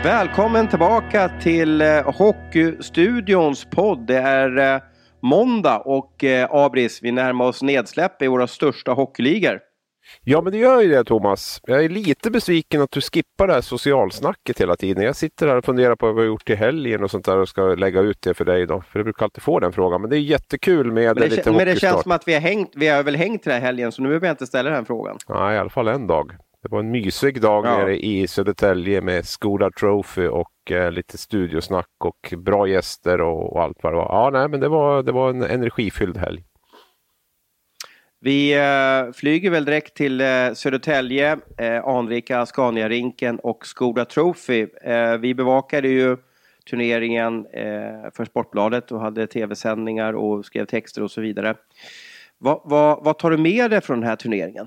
Välkommen tillbaka till Hockeystudions podd. Det är måndag och Abris, vi närmar oss nedsläpp i våra största hockeyligor. Ja, men det gör ju det, Thomas. Jag är lite besviken att du skippar det här socialsnacket hela tiden. Jag sitter här och funderar på vad jag har gjort i helgen och sånt där och ska lägga ut det för dig då. För jag brukar alltid få den frågan. Men det är jättekul med lite hockeystart. Men det känns som att vi har väl hängt den här helgen, så nu behöver jag inte ställa den frågan. Ja, i alla fall en dag. Det var en mysig dag nere i Södertälje med Skoda Trophy och lite studiosnack och bra gäster och allt vad det var. Ja, nej, men det var en energifylld helg. Vi flyger väl direkt till Södertälje, anrika Scania-rinken och Skoda Trophy. Vi bevakade ju turneringen för Sportbladet och hade tv-sändningar och skrev texter och så vidare. Vad tar du med dig från den här turneringen?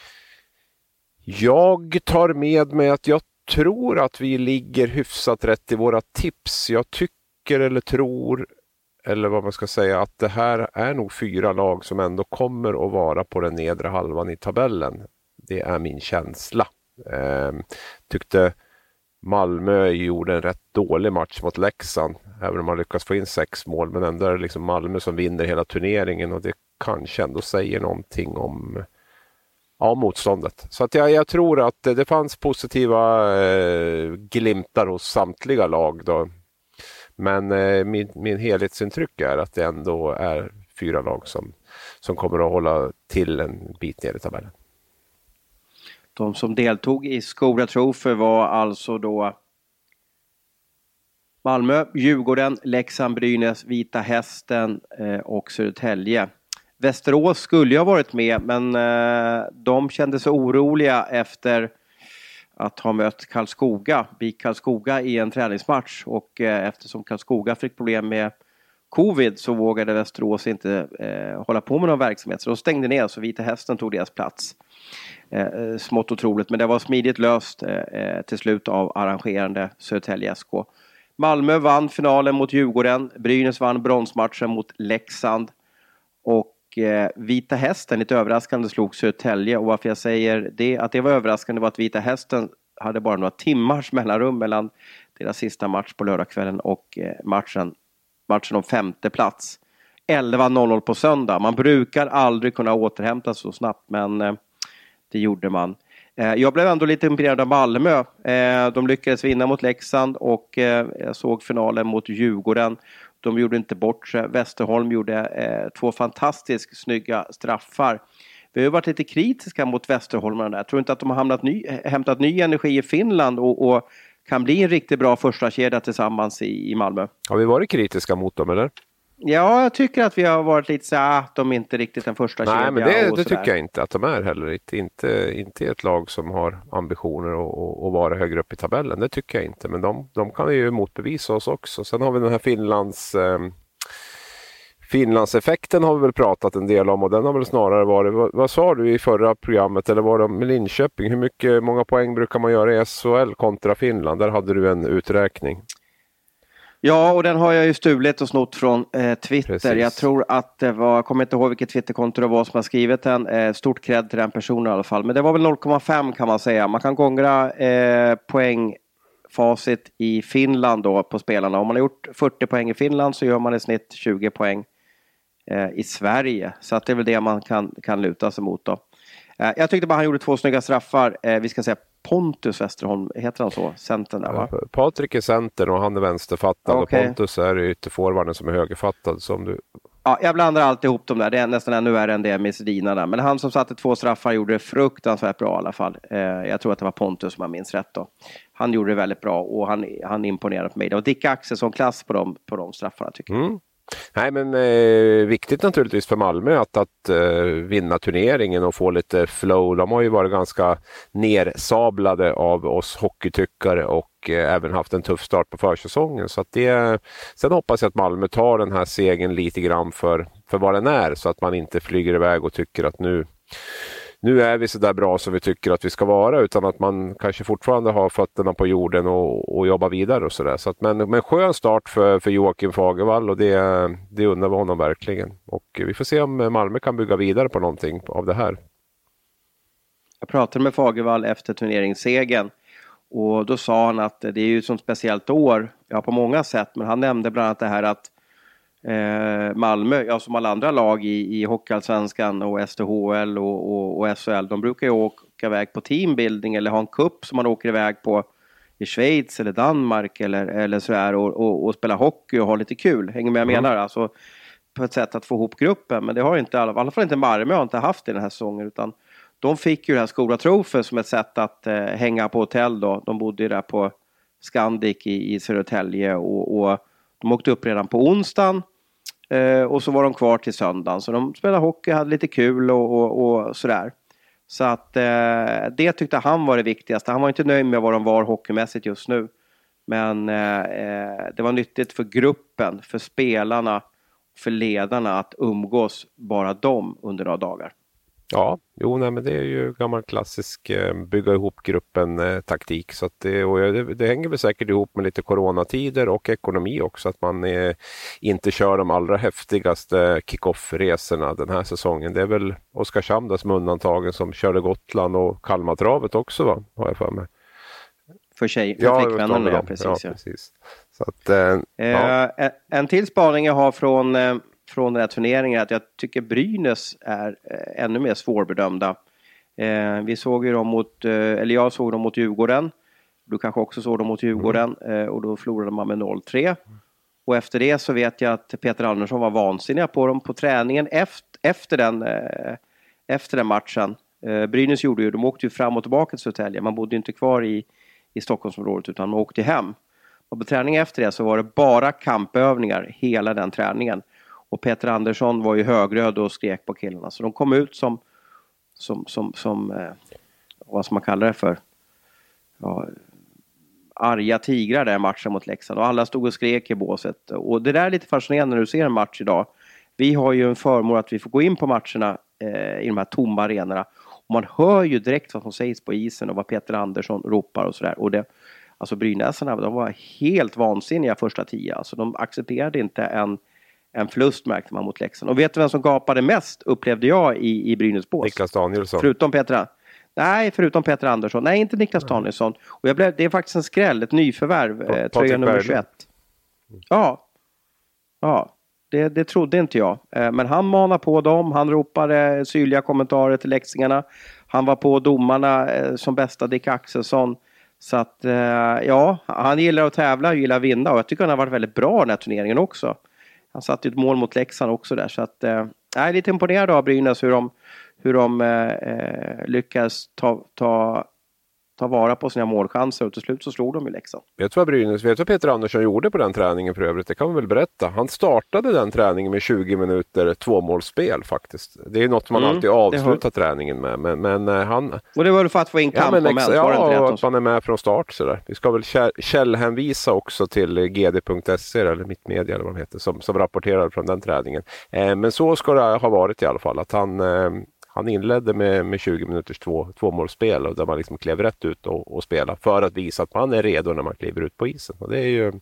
Jag tar med mig att jag tror att vi ligger hyfsat rätt i våra tips. Jag tycker eller tror, eller vad man ska säga, att det här är nog 4 lag som ändå kommer att vara på den nedre halvan i tabellen. Det är min känsla. Tyckte Malmö gjorde en rätt dålig match mot Leksand, även om man lyckas få in 6 mål. Men ändå är det liksom Malmö som vinner hela turneringen och det kanske ändå säger någonting om motståndet. Så att jag tror att det fanns positiva glimtar hos samtliga lag då. Men min helhetsintryck är att det ändå är 4 lag som kommer att hålla till en bit ner i tabellen. De som deltog i Skoda Trophy var alltså då Malmö, Djurgården, Leksand, Brynäs, Vita Hästen och Södertälje. Västerås skulle ju ha varit med, men de kände sig oroliga efter att ha mött Karlskoga i en träningsmatch, och eftersom Karlskoga fick problem med covid så vågade Västerås inte hålla på med någon verksamhet, så de stängde ner, så Vita Hästen tog deras plats. Smått otroligt, men det var smidigt löst till slut av arrangerande Södertälje SK. Malmö vann finalen mot Djurgården, Brynäs vann bronsmatchen mot Leksand och Vita Hästen lite överraskande slog Södertälje. Och varför jag säger det, att det var överraskande, var att Vita Hästen hade bara några timmars mellanrum mellan deras sista match på lördagskvällen och matchen om 5:e plats. 11:00 på söndag. Man brukar aldrig kunna återhämta så snabbt, men det gjorde man. Jag blev ändå lite imponerad av Malmö. De lyckades vinna mot Leksand och jag såg finalen mot Djurgården. De gjorde inte bort sig. Westerholm gjorde 2 fantastiskt snygga straffar. Vi har varit lite kritiska mot Westerholmarna. Jag tror inte att de har hämtat ny energi i Finland och kan bli en riktigt bra första kedja tillsammans i Malmö. Har vi varit kritiska mot dem, eller? Ja, jag tycker att vi har varit lite så att de inte riktigt den första kedjan. Nej, men det tycker jag inte att de är heller. Inte ett lag som har ambitioner att vara högre upp i tabellen. Det tycker jag inte. Men de kan ju motbevisa oss också. Sen har vi den här Finlandseffekten har vi väl pratat en del om, och den har väl snarare varit, vad sa du i förra programmet, eller var det med Linköping? Många poäng brukar man göra i SHL kontra Finland? Där hade du en uträkning. Ja, och den har jag ju stulit och snott från Twitter. Precis. Jag tror att det var, jag kommer inte ihåg vilket Twitterkonto det var som har skrivit den. Stort cred till den personen i alla fall. Men det var väl 0,5 kan man säga. Man kan gångra poängfacit i Finland då på spelarna. Om man har gjort 40 poäng i Finland så gör man i snitt 20 poäng i Sverige. Så att det är väl det man kan luta sig mot då. Jag tyckte bara han gjorde 2 snygga straffar. Vi ska säga Pontus Westerholm, heter han så? Centern där, va? Patrik är center och han är vänsterfattad. Okay. Och Pontus är ytterforwarden som är högerfattad. Ja, jag blandar alltid ihop dem där. Det är nästan ännu värre än det med Sedina där. Men han som satte 2 straffar gjorde det fruktansvärt bra i alla fall. Jag tror att det var Pontus som jag minns rätt då. Han gjorde det väldigt bra och han imponerade på mig. Det var Dick Axelsson-klass på de straffarna tycker jag. Nej, men viktigt naturligtvis för Malmö att vinna turneringen och få lite flow. De har ju varit ganska nersablade av oss hockeytyckare och även haft en tuff start på försäsongen. Så att sen hoppas jag att Malmö tar den här segern lite grann för vad den är, så att man inte flyger iväg och tycker att nu är vi så där bra som vi tycker att vi ska vara, utan att man kanske fortfarande har fötterna på jorden och jobbar vidare och sådär. Så att, men skön start för Joakim Fagervall, och det undrar vi honom verkligen. Och vi får se om Malmö kan bygga vidare på någonting av det här. Jag pratade med Fagervall efter turneringssegern Och då sa han att det är ju ett sånt speciellt år, ja på många sätt, men han nämnde bland annat det här att Malmö, ja som alla andra lag i Hockeyallsvenskan och SDHL och SHL, de brukar ju åka iväg på teambuilding eller ha en cup som man åker iväg på i Schweiz eller Danmark eller sådär och spela hockey och ha lite kul. Hänger med jag menar? Alltså på ett sätt att få ihop gruppen. Men det har inte, i alla fall inte Malmö har inte haft det den här säsongen, utan de fick ju det här Skola Trophy som ett sätt att hänga på hotell då. De bodde ju där på Scandic i Södertälje och de åkte upp redan på onsdagen och så var de kvar till söndagen. Så de spelade hockey, hade lite kul och sådär. Så att det tyckte han var det viktigaste. Han var inte nöjd med vad de var hockeymässigt just nu. Men det var nyttigt för gruppen, för spelarna, för ledarna att umgås bara dem under några dagar. Ja, men det är ju gammal klassisk bygga ihop gruppen taktik. Så att det hänger väl säkert ihop med lite coronatider och ekonomi också. Att man inte kör de allra häftigaste kick-off-resorna den här säsongen. Det är väl Oskarshamn som undantagen som körde Gotland och Kalmartravet också, va? Har jag för mig. För flickvännerna, ja, precis. Ja. Precis. Så att, en till spaning jag har från den här turneringen är att jag tycker Brynäs är ännu mer svårbedömda. Vi såg ju dem jag såg dem mot Djurgården. Du kanske också såg dem mot Djurgården och då förlorade man med 0-3. Och efter det så vet jag att Peter Andersson var vansinnig på dem på träningen efter den matchen. Brynäs de åkte ju fram och tillbaka till Södertälje. Man bodde inte kvar i Stockholmsområdet utan man åkte hem. Och på träningen efter det så var det bara kampövningar hela den träningen. Och Peter Andersson var ju högröd och skrek på killarna. Så de kom ut som vad ska man kalla det för? Ja, arga tigrar där matchen mot Leksand. Och alla stod och skrek i båset. Och det där är lite fascinerande när du ser en match idag. Vi har ju en förmån att vi får gå in på matcherna i de här tomma arenorna. Och man hör ju direkt vad som sägs på isen och vad Peter Andersson ropar och sådär. Och alltså Brynäsarna, de var helt vansinniga första 10. Alltså de accepterade inte en förlust, märkte man, mot Leksand. Och vet du vem som gapade mest, upplevde jag i Brynäs bås? Niklas Danielsson. Förutom Peter Andersson. Nej, inte Niklas Danielsson. Och det är faktiskt en skräll, ett nyförvärv, tröja nummer 21. Ja. Det trodde inte jag. Men han manar på dem, han ropade syrliga kommentarer till leksingarna. Han var på domarna som bästa Dick Axelsson. Så att, han gillar att tävla och gillar att vinna. Och jag tycker han har varit väldigt bra i den här turneringen också. Han satte ett mål mot Leksand också där. Så att, jag är lite imponerad av Brynäs hur de lyckas ta vara på sina målchanser. Och till slut så slog de i Leksand. Vet du vad Peter Andersson gjorde på den träningen för övrigt? Det kan man väl berätta. Han startade den träningen med 20 minuter tvåmålsspel faktiskt. Det är något man alltid avslutar träningen med. Men han... Och det var för att få in kampmoment. Ja, att man är med från start. Sådär. Vi ska väl källhänvisa också till gd.se eller Mittmedia eller vad de heter som rapporterar från den träningen. Men så ska det ha varit i alla fall. Att han inledde med 20 minuters tvåmålsspel och där man liksom klev rätt ut och spela för att visa att man är redo när man kliver ut på isen. Och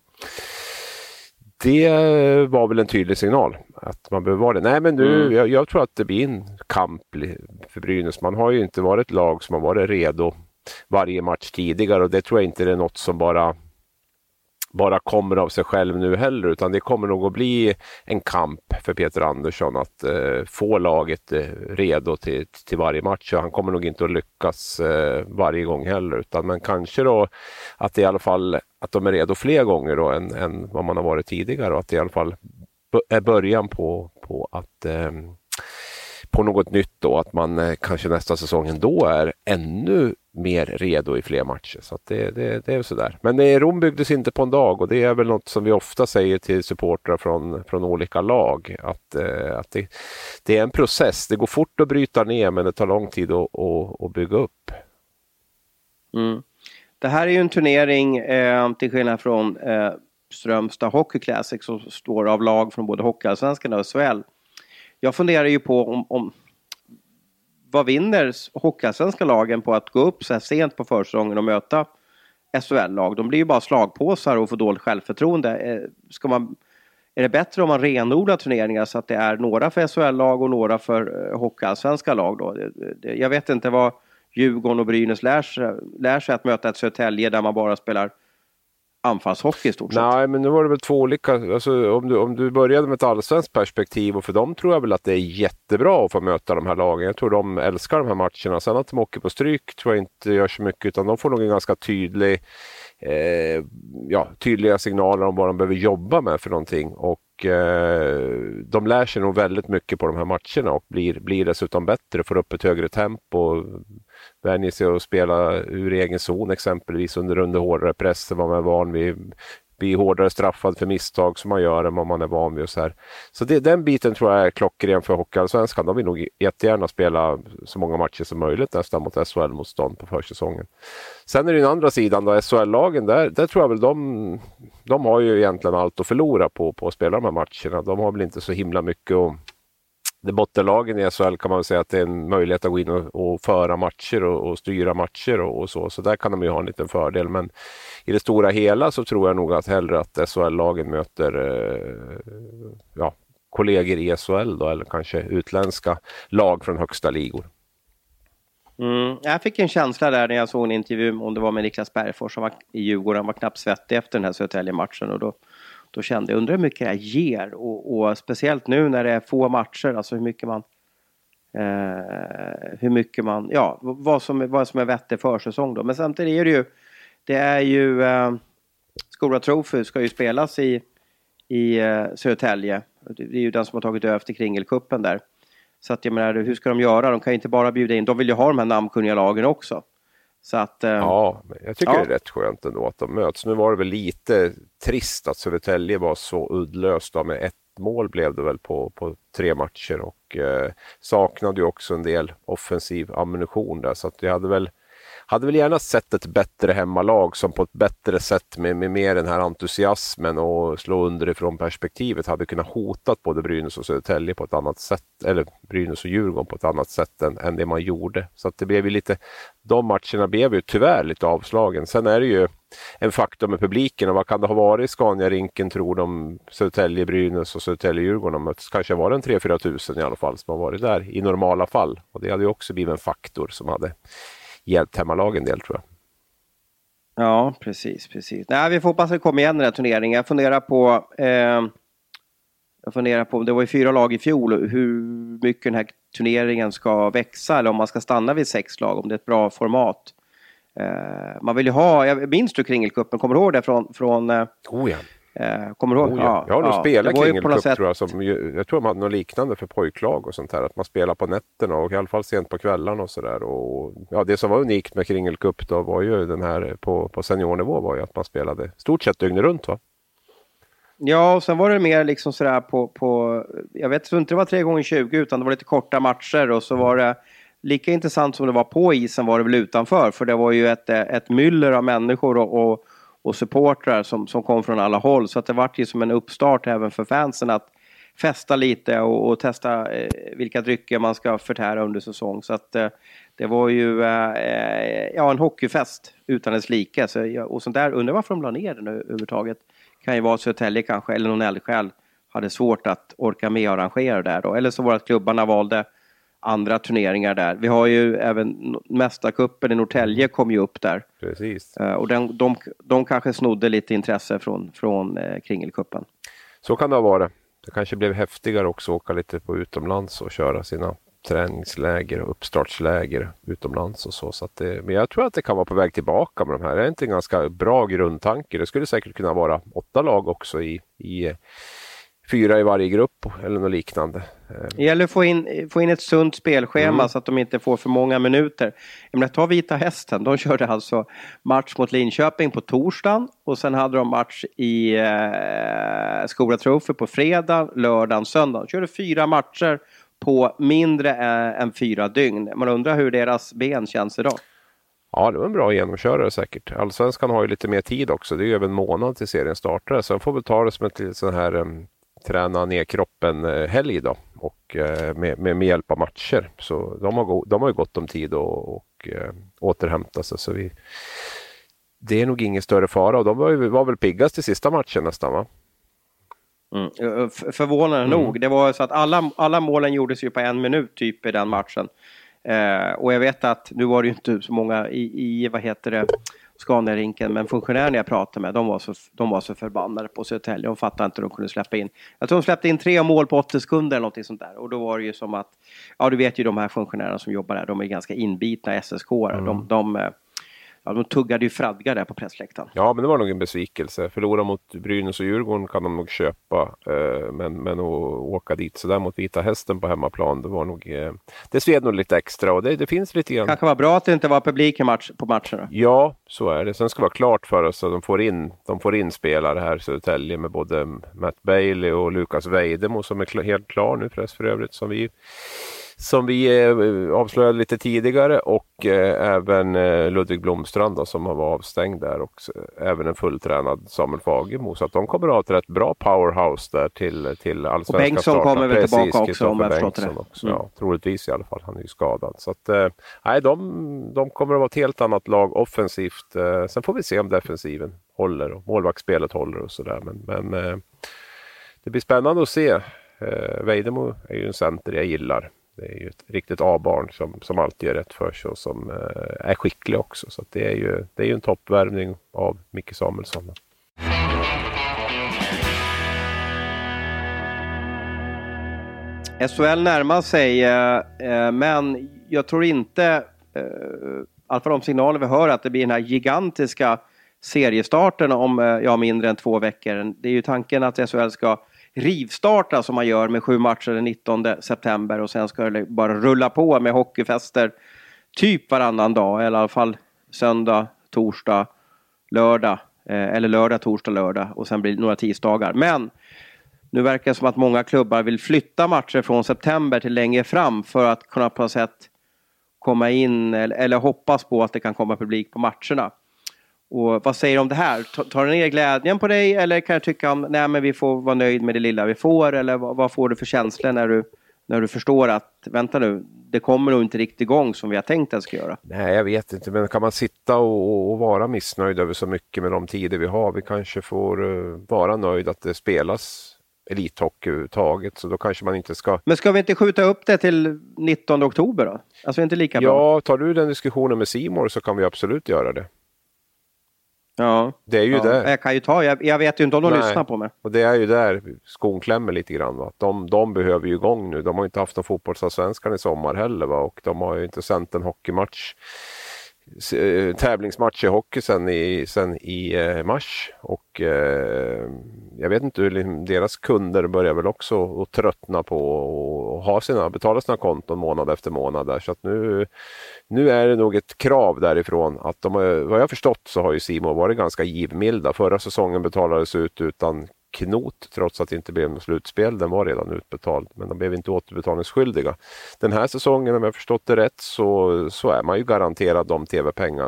det var väl en tydlig signal att man behöver vara det. Nej, men jag tror att det blir en kamp för Brynäs. Man har ju inte varit ett lag som har varit redo varje match tidigare och det tror jag inte är något som bara kommer av sig själv nu heller, utan det kommer nog att bli en kamp för Peter Andersson att få laget redo till varje match, och han kommer nog inte att lyckas varje gång heller, utan men kanske då att i alla fall att de är redo fler gånger då än vad man har varit tidigare, och att det i alla fall är början på att på något nytt då, att man kanske nästa säsongen då är ännu mer redo i fler matcher. Så att det är sådär. Men Rom byggdes inte på en dag, och det är väl något som vi ofta säger till supportrar från olika lag. Att det är en process. Det går fort att bryta ner, men det tar lång tid att bygga upp. Mm. Det här är ju en turnering till skillnad från Strömstad Hockey Classic som står av lag från både Hockeyallsvenskan och SHL. Jag funderar ju på om vad vinner Hockeyallsvenska lagen på att gå upp så här sent på försäsongen och möta SHL-lag? De blir ju bara slagpåsar och får dåligt självförtroende. Är det bättre om man renodlar turneringar så att det är några för SHL-lag och några för Hockeyallsvenska lag då? Jag vet inte Djurgården och Brynäs lär sig att möta ett Södertälje där man bara spelar anfallshockey i stort sett. Nej, men nu var det väl två olika. Alltså, om du började med ett allsvenskt perspektiv, och för dem tror jag väl att det är jättebra att få möta de här lagen. Jag tror de älskar de här matcherna. Sen att de åker på stryk tror jag inte gör så mycket, utan de får nog en ganska tydliga signaler om vad de behöver jobba med för någonting. Och de lär sig nog väldigt mycket på de här matcherna och blir dessutom bättre, får upp ett högre tempo, vänjer sig att spela ur egen zon exempelvis under hårdare press än vad man är van vid, blir hårdare straffad för misstag som man gör än vad man är van vid och så här. Så den biten tror jag är klockren för Hockeyallsvenskan. De vill nog jättegärna spela så många matcher som möjligt nästan mot SHL-motstånd på försäsongen. Sen är det den andra sidan då, SHL-lagen, där tror jag väl de har ju egentligen allt att förlora på att spela de här matcherna. De har väl inte så himla mycket och det bottenlagen i SHL kan man väl säga att det är en möjlighet att gå in och föra matcher och styra matcher och så. Så där kan de ju ha en liten fördel. Men i det stora hela så tror jag nog att hellre att SHL-lagen möter kollegor i SHL då, eller kanske utländska lag från högsta ligor. Jag fick en känsla där när jag såg en intervju, om det var med Niklas Bergfors som var i Djurgården. Han var knappt svettig efter den här Södertälje-matchen, och då kände jag, undrar hur mycket det här ger, och speciellt nu när det är få matcher, alltså vad som är vettig försäsong då. Men samtidigt är ju Stora Trophy ska ju spelas i Södertälje. Det är ju den som har tagit över till Kringelkuppen där. Så att jag menar, hur ska de göra? De kan ju inte bara bjuda in, de vill ju ha de här namnkunniga lagen också. Så att, ja, men jag tycker det är rätt skönt ändå att de möts. Nu var det väl lite trist att Södertälje var så uddlöst då, med ett mål blev det väl på 3 matcher, och saknade ju också en del offensiv ammunition där, så att jag hade väl gärna sett ett bättre hemmalag som på ett bättre sätt med mer den här entusiasmen och slå underifrån perspektivet hade kunnat hotat både Brynäs och Södertälje på ett annat sätt, eller Brynäs och Djurgården på ett annat sätt än det man gjorde. Så att det blev ju lite, de matcherna blev ju tyvärr lite avslagen. Sen är det ju en faktor med publiken, och vad kan det ha varit i Scania-rinken tror de, Södertälje, Brynäs och Södertälje, Djurgården, att kanske var det en 3-4 tusen i alla fall som har varit där i normala fall, och det hade ju också blivit en faktor som hade hjälpt hemmalagen en del, tror jag. Ja, precis. Nej, vi får hoppas att det kommer igen den här turneringen. Jag funderar på, det var ju 4 lag i fjol, hur mycket den här turneringen ska växa, eller om man ska stanna vid 6 lag, om det är ett bra format. Man vill ju ha, jag minns du Kringelkuppen, kommer du ihåg det från ja. Kommer du ihåg? Ja. Jag har nog spelat Kringelcup, sätt... tror jag. Jag tror man har något liknande för pojklag och sånt här. Att man spelar på nätterna och i alla fall sent på kvällarna och sådär. Och ja, det som var unikt med Kringelcup då var ju den här på seniornivå var ju att man spelade stort sett dygnet runt, va? Ja, och sen var det mer liksom sådär på jag vet inte, det var 3x20, utan det var lite korta matcher, och så var det lika intressant som det var på isen var det väl utanför, för det var ju ett myller av människor och supportrar som kom från alla håll, så att det var ju som en uppstart även för fansen att festa lite och testa vilka drycker man ska förtära under säsong. Så att det var ju en hockeyfest utan dess like. Och sånt där, undrar varför de la ner den överhuvudtaget. Kan ju vara Södertälje kanske, eller någon eldsjäl hade svårt att orka med och arrangera där då. Eller så var det att klubbarna valde andra turneringar där. Vi har ju även Mästarkuppen i Norrtälje kom ju upp där. Precis. Och de kanske snodde lite intresse från Kringelkuppen. Så kan det ha varit. Det kanske blev häftigare också att åka lite på utomlands och köra sina träningsläger och uppstartsläger utomlands och så. Så att men jag tror att det kan vara på väg tillbaka med de här. Det är inte en ganska bra grundtanke. Det skulle säkert kunna vara 8 lag också i 4 i varje grupp eller något liknande. Det gäller att få in ett sunt spelschema så att de inte får för många minuter. Jag menar, ta Vita Hästen. De körde alltså match mot Linköping på torsdagen, och sen hade de match i Stora Trophy på fredag, lördagen, söndag. De körde 4 matcher på mindre än 4 dygn. Man undrar hur deras ben känns idag. Ja, det var en bra genomkörare säkert. Allsvenskan har ju lite mer tid också. Det är ju över en månad till serien startar. Så jag får väl ta det som ett sån här träna ner kroppen helg då. Och med hjälp av matcher. Så de har ju gott om tid och återhämta sig. Så det är nog ingen större fara. Och de var väl piggast i sista matchen nästan, va? Förvånande nog. Det var så att alla målen gjordes ju på 1 minut typ i den matchen. Och jag vet att nu var det ju inte så många i vad heter det, Scania-rinken, men funktionärerna jag pratade med, de var så förbannade på Södertälje. De fattade inte hur de kunde släppa in. Jag tror de släppte in 3 mål på 80 sekunder eller någonting sånt där. Och då var det ju som att, ja du vet ju de här funktionärerna som jobbar där, de är ganska inbitna SSK-are. De tuggade ju fradga där på pressläktaren. Ja, men det var nog en besvikelse. Förlora mot Brynäs och Djurgården kan de nog köpa. Men att åka dit så där mot Vita Hästen på hemmaplan, det var nog... det sved nog lite extra och det finns lite grann. Kanske var bra att det inte var publik på matcherna. Ja, så är det. Sen ska det vara klart för oss att de får in spelare här i Södertälje med både Matt Bailey och Lukas Vejdemo som är helt klar nu för övrigt som vi avslöjade lite tidigare och även Ludvig Blomstrand då, som har varit avstängd där och även en fulltränad Samuel Fagemo, så att de kommer att ha ett rätt bra powerhouse där till allsvenska. Och Bengtsson kommer väl tillbaka också om jag förstått det. Också, ja, troligtvis i alla fall, han är ju skadad. Så att nej, de kommer att vara ett helt annat lag offensivt. Sen får vi se om defensiven håller och målvaktsspelet håller och sådär. Men det blir spännande att se. Vejdemo är ju en center jag gillar. Det är ju ett riktigt A-barn som alltid är rätt för sig och som är skicklig också. Så att det är ju en toppvärvning av Micke Samuelsson. SHL närmar sig, men jag tror inte, i alla fall de signaler vi hör, att det blir den här gigantiska seriestarten om mindre än 2 veckor. Det är ju tanken att SHL ska rivstarta som man gör med 7 matcher den 19 september och sen ska det bara rulla på med hockeyfester typ varannan dag, eller i alla fall söndag, torsdag, lördag eller lördag, torsdag, lördag och sen blir det några tisdagar. Men nu verkar det som att många klubbar vill flytta matcher från september till längre fram för att kunna på något sätt komma in eller hoppas på att det kan komma publik på matcherna. Och vad säger du om det här? Tar det ner glädjen på dig eller kan jag tycka nej men vi får vara nöjd med det lilla vi får, eller vad får du för känslor när du förstår att vänta nu, det kommer nog inte riktigt igång som vi har tänkt att det ska göra? Nej, jag vet inte, men kan man sitta och vara missnöjd över så mycket med de tider vi har? Vi kanske får vara nöjd att det spelas elithockey överhuvudtaget, så då kanske man inte ska... Men ska vi inte skjuta upp det till 19 oktober då? Alltså inte lika bra? Ja, tar du den diskussionen med Simor så kan vi absolut göra det. Ja, det är ju det. Jag kan ju jag vet ju inte om de lyssnar på mig. Och det är ju där skon klämmer lite grann. Va? De behöver ju igång nu. De har inte haft någon fotbollsallsvenskan i sommar heller. Va? Och de har ju inte sänt en hockeymatch, tävlingsmatch i hockey sen i mars. Och jag vet inte hur deras kunder börjar väl också att tröttna på att betala sina konton månad efter månad där. Så att nu är det nog ett krav därifrån att vad jag förstått så har ju Simon varit ganska givmilda. Förra säsongen betalades ut utan knot trots att det inte blev något slutspel. Den var redan utbetald men de blev inte återbetalningsskyldiga. Den här säsongen, om jag förstått det rätt, så är man ju garanterad de tv-pengar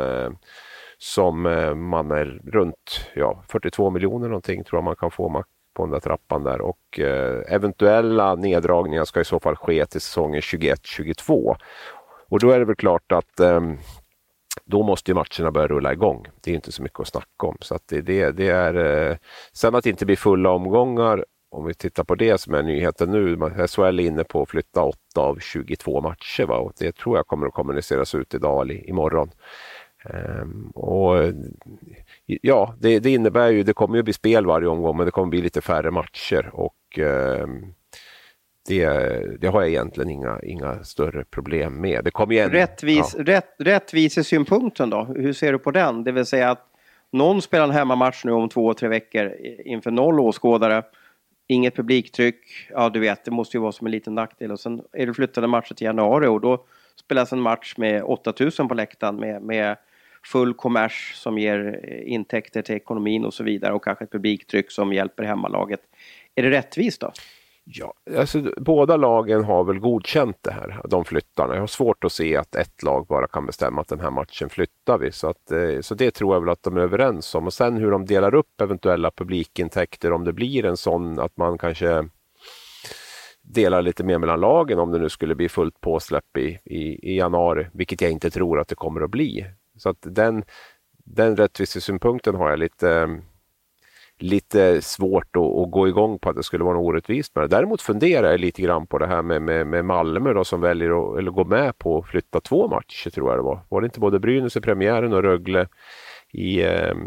som man är runt 42 miljoner någonting tror jag man kan få på den där trappan där, och eventuella neddragningar ska i så fall ske till säsongen 21-22. Och då är det väl klart att då måste ju matcherna börja rulla igång. Det är inte så mycket att snacka om. Så att det är sen att det inte blir fulla omgångar, om vi tittar på det som är nyheten nu. SHL är inne på att flytta 8 av 22 matcher. Va? Och det tror jag kommer att kommuniceras ut idag eller imorgon. Och ja, det innebär ju, det kommer ju bli spel varje omgång, men det kommer bli lite färre matcher och det har jag egentligen inga större problem med. Det kommer igen. Rättvisesynpunkten då, hur ser du på den? Det vill säga att någon spelar en hemmamatch nu om 2-3 veckor inför 0 åskådare, inget publiktryck, ja du vet, det måste ju vara som en liten nackdel, och sen är det flyttade matcher till januari och då spelas en match med 8000 på läktaren med full kommers som ger intäkter till ekonomin och så vidare, och kanske ett publiktryck som hjälper hemmalaget. Är det rättvist då? Ja, alltså båda lagen har väl godkänt det här, de flyttarna. Jag har svårt att se att ett lag bara kan bestämma att den här matchen flyttar vi. Så det tror jag väl att de är överens om. Och sen hur de delar upp eventuella publikintäkter, om det blir en sån att man kanske delar lite mer mellan lagen om det nu skulle bli fullt påsläpp i januari, vilket jag inte tror att det kommer att bli. Så att den rättvisesynpunkten har jag lite svårt att gå igång på att det skulle vara något orättvist med det. Däremot funderar jag lite grann på det här med Malmö då, som väljer att gå med på att flytta 2 matcher, tror jag det var. Var det inte både Brynäs i premiären och Rögle i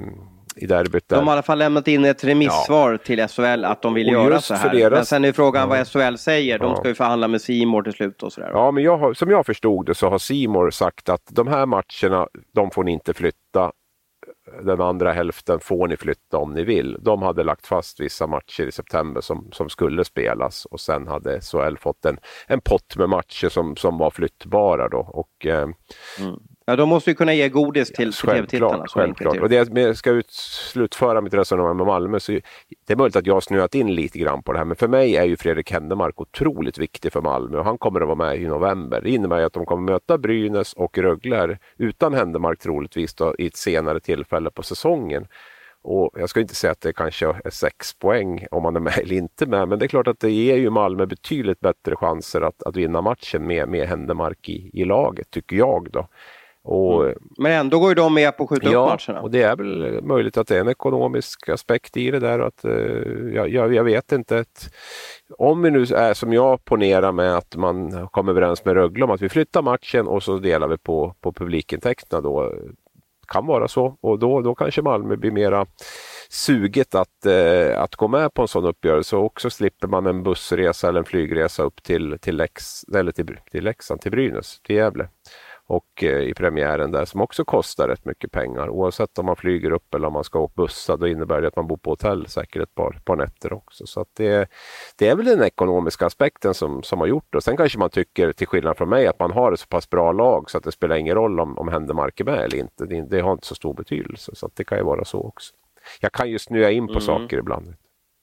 derbyt där? De har i alla fall lämnat in ett remissvar till SHL att de vill göra så här. Men sen är frågan vad SHL säger. De ska ju förhandla med C More till slut och sådär. Ja, men som jag förstod det så har C More sagt att de här matcherna, de får ni inte flytta. Den andra hälften får ni flytta om ni vill. De hade lagt fast vissa matcher i september som skulle spelas, och sen hade SHL fått en pott med matcher som var flyttbara då. Och, Ja, de måste ju kunna ge godis till tv-tittarna. Självklart. Och det jag ska slutföra mitt resonemang med Malmö, så det är möjligt att jag har snöat in lite grann på det här, men för mig är ju Fredrik Händemark otroligt viktig för Malmö, och han kommer att vara med i november. Det innebär att de kommer möta Brynäs och Rögle här, utan Händemark troligtvis då, i ett senare tillfälle på säsongen. Och jag ska inte säga att det kanske är 6 poäng om man är med eller inte med, men det är klart att det ger ju Malmö betydligt bättre chanser att vinna matchen med Händemark i laget, tycker jag då. Men ändå går ju de med på att skjuta upp matcherna. Och det är väl möjligt att det är en ekonomisk aspekt i det där. Att, jag vet inte. Om vi nu är som jag ponerar med att man kommer överens med Rögle om att vi flyttar matchen och så delar vi på publikintäkterna, då kan vara så. Och då kanske Malmö blir mera suget att gå med på en sån uppgörelse, och också slipper man en bussresa eller en flygresa upp till Leksand, till Brynäs, till Gävle. Och i premiären där, som också kostar rätt mycket pengar. Oavsett om man flyger upp eller om man ska åka bussa, då innebär det att man bor på hotell säkert ett par nätter också. Så att det är väl den ekonomiska aspekten som har gjort det. Och sen kanske man tycker, till skillnad från mig, att man har ett så pass bra lag så att det spelar ingen roll om Händemark är med eller inte. Det har inte så stor betydelse, så att det kan ju vara så också. Jag kan ju snöa in på saker ibland.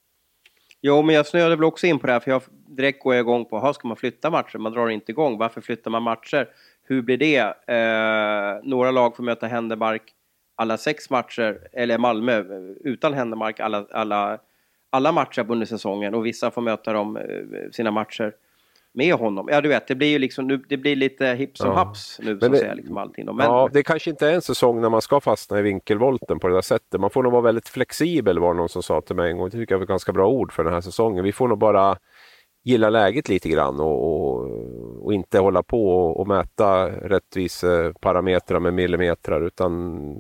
Jo, men jag snöade väl också in på det här, för jag direkt går igång på, ska man flytta matcher? Man drar inte igång. Varför flyttar man matcher? Hur blir det? Några lag får möta Händemark alla 6 matcher, eller Malmö utan Händemark alla matcher under säsongen, och vissa får möta dem sina matcher med honom. Ja, du vet, det blir ju liksom, det blir lite hipp som haps nu, så att säga, liksom allting. Men, ja, det kanske inte är en säsong när man ska fastna i vinkelvolten på det där sättet. Man får nog vara väldigt flexibel, var någon som sa till mig en gång. Det tycker jag var ett ganska bra ord för den här säsongen. Vi får nog bara gilla läget lite grann och inte hålla på och mäta rättvisa parametrar med millimeter, utan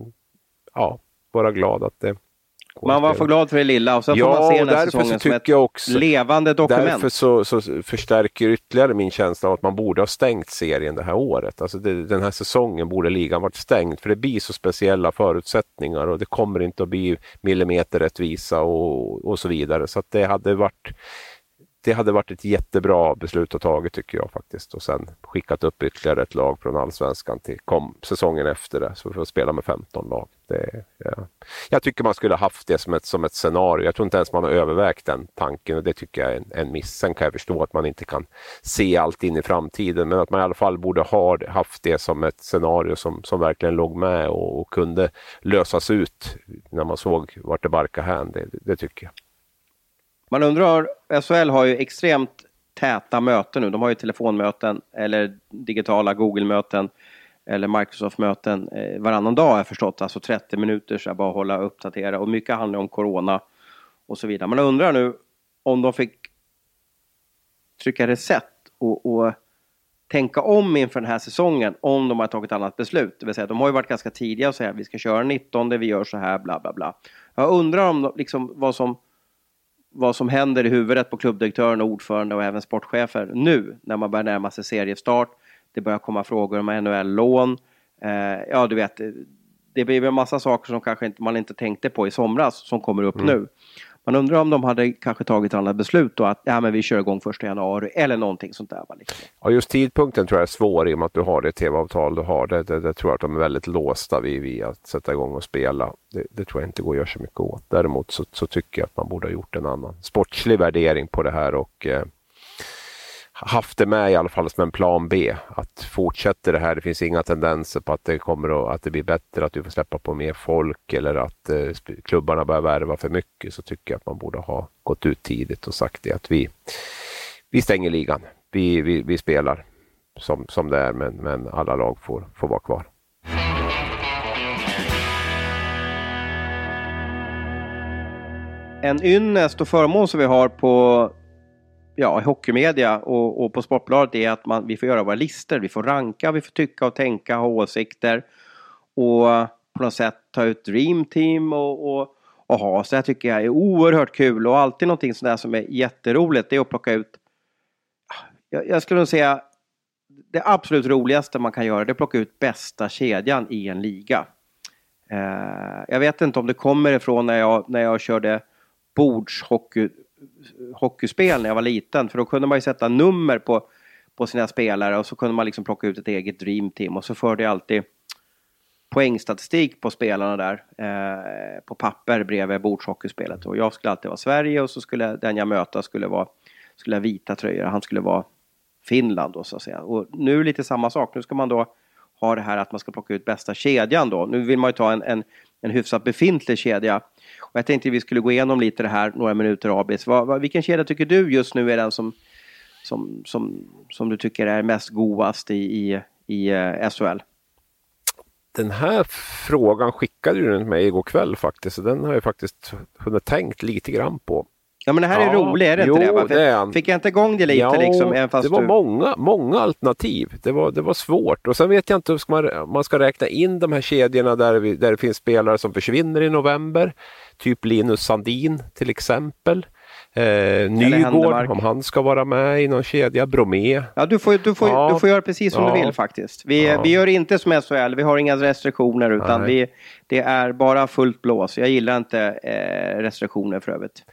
vara glad att det man var för glad för det lilla, och så får man se den här säsongen som ett levande dokument. Därför så förstärker ytterligare min känsla av att man borde ha stängt serien det här året. Alltså den här säsongen borde ligan varit stängd, för det blir så speciella förutsättningar och det kommer inte att bli millimeterrättvisa och så vidare. Så att det hade varit ett jättebra beslut att taget, tycker jag faktiskt. Och sen skickat upp ytterligare ett lag från Allsvenskan till säsongen efter det. Så vi får spela med 15 lag. Jag tycker man skulle ha haft det som ett scenario. Jag tror inte ens man har övervägt den tanken, och det tycker jag är en miss. Sen kan jag förstå att man inte kan se allt in i framtiden, men att man i alla fall borde ha haft det som ett scenario som verkligen låg med och kunde lösas ut när man såg vart det barkade hän. Det tycker jag. Man undrar, SHL har ju extremt täta möten nu. De har ju telefonmöten eller digitala Google-möten eller Microsoft-möten varannan dag, har jag förstått. Alltså 30 minuter, så bara hålla uppdatera. Och mycket handlar om corona och så vidare. Man undrar nu om de fick trycka reset och tänka om inför den här säsongen, om de har tagit ett annat beslut. Det vill säga, de har ju varit ganska tidiga och säga vi ska köra 19, vi gör så här, bla bla bla. Jag undrar om liksom vad som händer i huvudet på klubbdirektören och ordförande och även sportchefer nu när man börjar närma sig seriestart. Det börjar komma frågor om NHL-lån. Ja, du vet, det blir en massa saker som kanske man inte tänkte på i somras som kommer upp nu. Man undrar om de hade kanske tagit ett annat beslut då, att men vi kör igång 1 januari eller någonting sånt där. Liksom. Ja, just tidpunkten tror jag är svår i och med att du har det tv-avtal du har. Det tror jag att de är väldigt låsta vid att sätta igång och spela. Det tror jag inte går att göra så mycket åt. Däremot så tycker jag att man borde ha gjort en annan sportslig värdering på det här och haft det med i alla fall som en plan B. Att fortsätta det här, det finns inga tendenser på att det kommer att det blir bättre, att du får släppa på mer folk eller att klubbarna börjar värva för mycket, så tycker jag att man borde ha gått ut tidigt och sagt det, att vi stänger ligan. Vi spelar som det är, men alla lag får vara kvar. en ynnest och förmån som vi har på hockeymedia och på Sportbladet är att vi får göra våra listor. Vi får ranka, vi får tycka och tänka, ha åsikter och på något sätt ta ut Dream Team och ha. Så jag tycker jag är oerhört kul och alltid någonting sådär som är jätteroligt, det är att plocka ut, jag skulle nog säga det absolut roligaste man kan göra, det är att plocka ut bästa kedjan i en liga. Jag vet inte om det kommer ifrån när jag körde bordshockeyspel när jag var liten, för då kunde man ju sätta nummer på sina spelare och så kunde man liksom plocka ut ett eget Dream Team och så förde jag alltid poängstatistik på spelarna där på papper bredvid bordshockeyspelet, och jag skulle alltid vara Sverige och så skulle den jag möta skulle ha vita tröjor, han skulle vara Finland då, så att säga. Och nu är lite samma sak, nu ska man då ha det här att man ska plocka ut bästa kedjan då. Nu vill man ju ta en hyfsat befintlig kedja. Och jag tänkte vi skulle gå igenom lite det här några minuter, Abis. Vilken kedja tycker du just nu är den som du tycker är mest godast i SHL? Den här frågan skickade du till mig igår kväll faktiskt. Så den har jag faktiskt hunnit tänkt lite grann på. Ja, men det här är roligt, är det inte det? Va? Fick jag inte igång det lite liksom? Även fast det var många alternativ. Det var svårt. Och sen vet jag inte om man ska räkna in de här kedjorna där det finns spelare som försvinner i november. Typ Linus Sandin till exempel. Nygård, om han ska vara med i någon kedja. Bromé. Ja, du får göra precis som du vill faktiskt. Vi gör inte som SHL. Vi har inga restriktioner utan det är bara fullt blås. Jag gillar inte restriktioner för övrigt.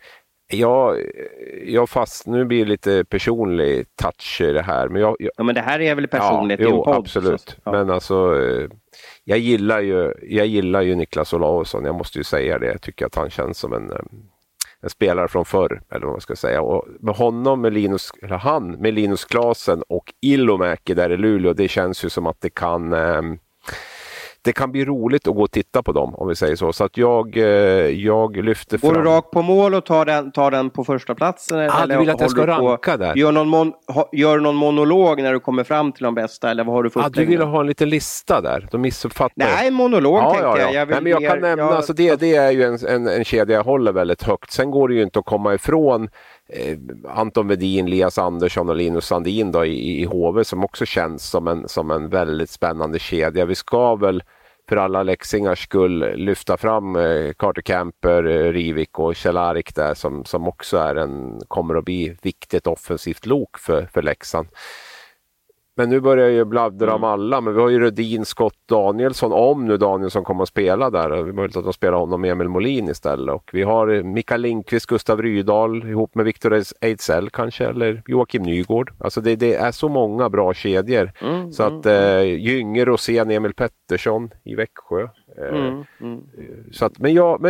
Nu blir det lite personlig touch i det här. Men men det här är väl personligt i en podd. Absolut. Ja. Men alltså, jag gillar ju Niklas Olausson. Jag måste ju säga det. Jag tycker att han känns som en spelare från förr, eller vad man ska säga. Och med honom, med Linus Klasen och Ilomäki där i Luleå, det känns ju som att det kan bli roligt att gå och titta på dem, om vi säger så. Så att jag lyfter fram. Går du rakt på mål och tar den på första platsen? Eller du vill att jag ska ranka där? Gör någon monolog när du kommer fram till de bästa? Eller vad har du för du vill ha en liten lista där? De missuppfattar. Nej, monolog tänkte jag. Men jag kan nämna, alltså det är ju en kedja jag håller väldigt högt. Sen går det ju inte att komma ifrån Anton Wedin, Elias Andersson och Linus Sandin då i HV, som också känns som en väldigt spännande kedja. Vi ska väl för alla Leksingars skull lyfta fram Carter Camper, Rivik och Kjellarik där som också kommer att bli viktigt offensivt lok för Leksand. Men nu börjar jag ju bladdra om alla, men vi har ju Rödin, Scott, Danielsson, om nu Danielsson kommer att spela där. Vi möjligt att de spelar honom med Emil Molin istället. Och vi har Mikael Lindqvist, Gustav Rydahl ihop med Victor Ejdsell kanske, eller Joakim Nygård. Alltså det är så många bra kedjor. Så att Gynge, Rosén, Emil Pettersson i Växjö. Så att, men jag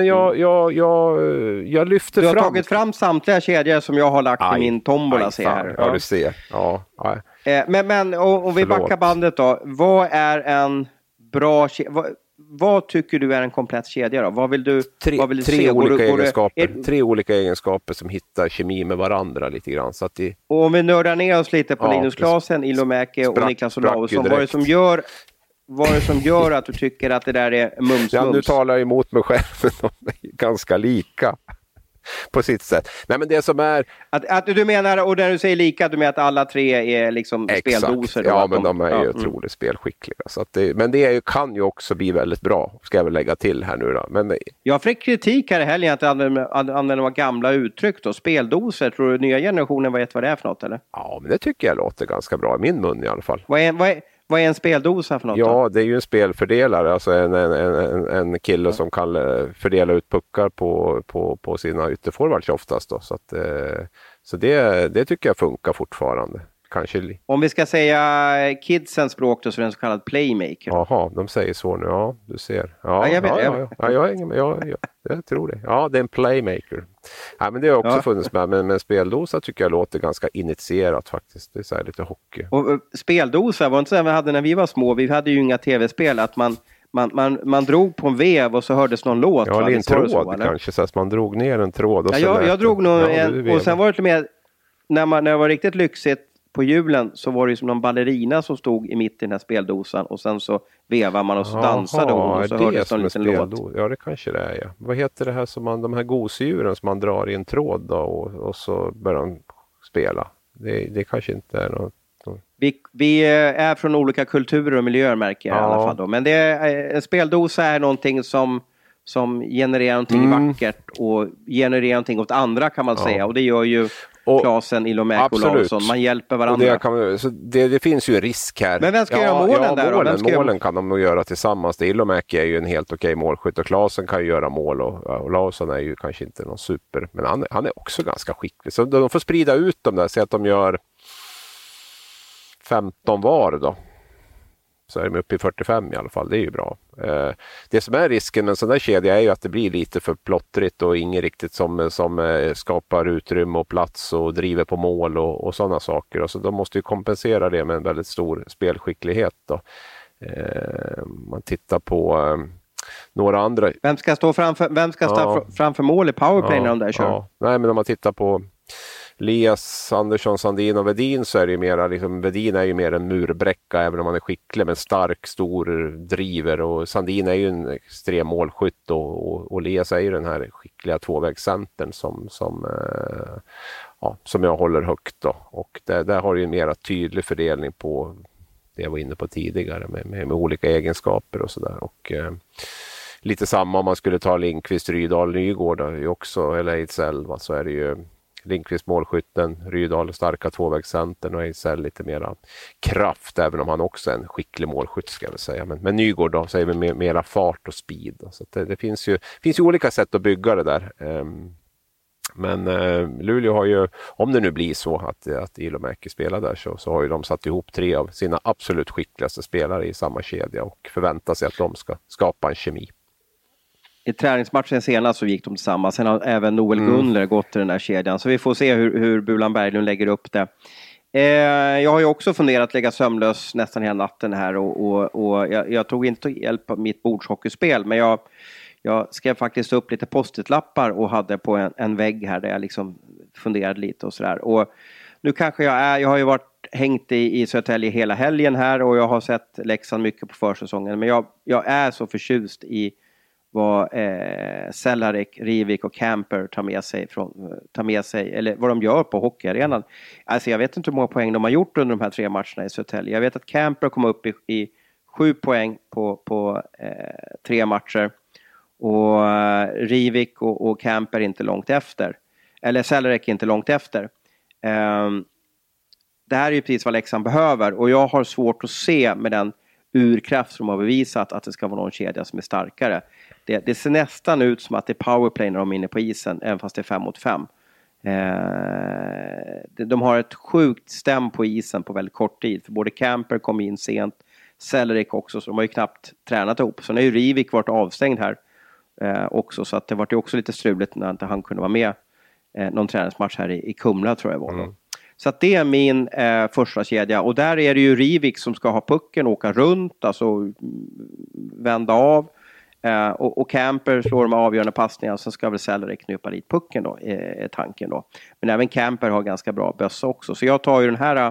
lyfter fram. Du har tagit fram samtliga kedjor som jag har lagt i min tombola. Ja, du ser. Ja. Men om vi backar bandet då. Vad är en bra kedja? Vad tycker du är en komplett kedja då? Vad vill du tre olika egenskaper. Tre olika egenskaper som hittar kemi med varandra lite grann. Så att och om vi nördar ner oss lite på Linus Klasen, Ilomäki och Niklas Olausson. Vad är det som gör att du tycker att det där är mums? Ja, nu talar jag emot mig själv, men de är ganska lika på sitt sätt. Nej, men det som är... Att du menar, och när du säger lika, du menar att alla tre är liksom speldoser? Ja, men de är ju otroligt spelskickliga. Så att men det kan ju också bli väldigt bra, ska jag väl lägga till här nu då. Men... Jag fick kritik här i helgen att använda några gamla uttryck då. Speldoser, tror du nya generationen vet vad det är för något, eller? Ja, men det tycker jag låter ganska bra i min mun i alla fall. Vad är en speldosa för något? Ja, då? Det är ju en spelfördelare, alltså en kille som kan fördela ut puckar på sina ytterforwards oftast då. Så det tycker jag funkar fortfarande. Kanske... Om vi ska säga kidsens språk då, så är det en så kallad playmaker. Jaha, de säger så nu. Ja, du ser. Jag tror det. Ja, det är en playmaker. Ja, men det har också funnits med. Men speldosa tycker jag låter ganska initierat faktiskt. Det är så här lite hockey. Och speldosa var inte så här vi hade när vi var små. Vi hade ju inga tv-spel att man drog på en vev och så hördes någon låt. Ja, en tråd kanske. Så att man drog ner en tråd. Och jag drog nog och sen var det lite mer när det var riktigt lyxigt på hjulen så var det ju som någon ballerina som stod i mitten i den här speldosan och sen så vevar man och så dansade hon och så hördes en liten låt. Ja, det kanske det är, ja. Vad heter det här som de här gosedjuren som man drar i en tråd då, och så börjar de spela? Det kanske inte är något. Vi är från olika kulturer och miljöer märker jag i alla fall då. Men en speldosa är någonting som genererar någonting vackert och genererar någonting åt andra kan man säga. Och det gör ju Klasen, Ilomäki och Larsson. Man hjälper varandra. Det finns ju en risk här. Men vem ska göra målen där? Målen kan de nog göra tillsammans. Ilomäki är ju en helt okej målskytt och Klasen kan ju göra mål och Larsson är ju kanske inte någon super. Men han är också ganska skicklig. Så de får sprida ut dem där. Så att de gör 15 var då. Så är de uppe i 45 i alla fall, det är ju bra. Det som är risken med en sån där kedja är ju att det blir lite för plottrigt och inget riktigt som skapar utrymme och plats och driver på mål och sådana saker. Och så de måste ju kompensera det med en väldigt stor spelskicklighet då. Man tittar på några andra. Vem ska stå framför mål i powerplay när de där kör? Ja. Nej, men om man tittar på Elias, Andersson, Sandin och Vedin så är det ju mera, liksom, Vedin är ju mer en murbräcka även om han är skicklig men stark, stor driver och Sandin är ju en extrem målskytt och Elias är ju den här skickliga tvåvägscentern som jag håller högt då. Och där har du ju en mera tydlig fördelning på det jag var inne på tidigare med olika egenskaper och sådär och lite samma om man skulle ta Lindqvist, Rydahl, Nygård också eller Ejdsell så är det ju Lindqvist målskytten, Rydahl starka tvåvägscentern och Ejdsell lite mera kraft även om han också är en skicklig målskytt ska jag väl säga. Men Nygård då säger vi mera fart och speed. Då. Så det finns ju olika sätt att bygga det där. Men Luleå har ju, om det nu blir så att Ilomäki spelar där så har ju de satt ihop 3 av sina absolut skickligaste spelare i samma kedja och förväntar sig att de ska skapa en kemi. I träningsmatchen senast så gick de tillsammans. Sen har även Noel Gunler gått till den här kedjan. Så vi får se hur Bulan Berglund lägger upp det. Jag har ju också funderat att lägga sömnlös nästan hela natten här. Och jag tog inte hjälp av mitt bordshockeyspel. Men jag skrev faktiskt upp lite post-it-lappar och hade på en vägg här där jag liksom funderade lite och sådär. Och nu kanske jag har ju hängt i Södertälje hela helgen här. Och jag har sett Leksand mycket på försäsongen. Men jag är så förtjust i vad Cehlarik, Rivik och Camper tar med sig eller vad de gör på hockeyarenan. Alltså jag vet inte hur många poäng de har gjort under de här 3 matcherna i Södertälje. Jag vet att Camper kom upp i 7 poäng på 3 matcher och Rivik och Camper inte långt efter. Eller Cehlarik inte långt efter. Det här är ju precis vad Leksand behöver och jag har svårt att se med den urkraft som har bevisat att det ska vara någon kedja som är starkare. Det ser nästan ut som att det är powerplay när de är inne på isen, även fast det är 5 mot 5. De har ett sjukt stäm på isen på väldigt kort tid. För både Camper kom in sent, Cehlarik också, så de har ju knappt tränat ihop. Så nu har ju Rivik varit avstängd här också, så att det var ju också lite struligt när inte han kunde vara med någon träningsmatch här i Kumla tror jag var. Så att det är min första kedja. Och där är det ju Rivik som ska ha pucken, åka runt, alltså vända av. Och Camper slår med avgörande passningar. Och sen ska väl Cehlarik knypa dit pucken då, är tanken då. Men även Camper har ganska bra bössa också. Så jag tar ju den här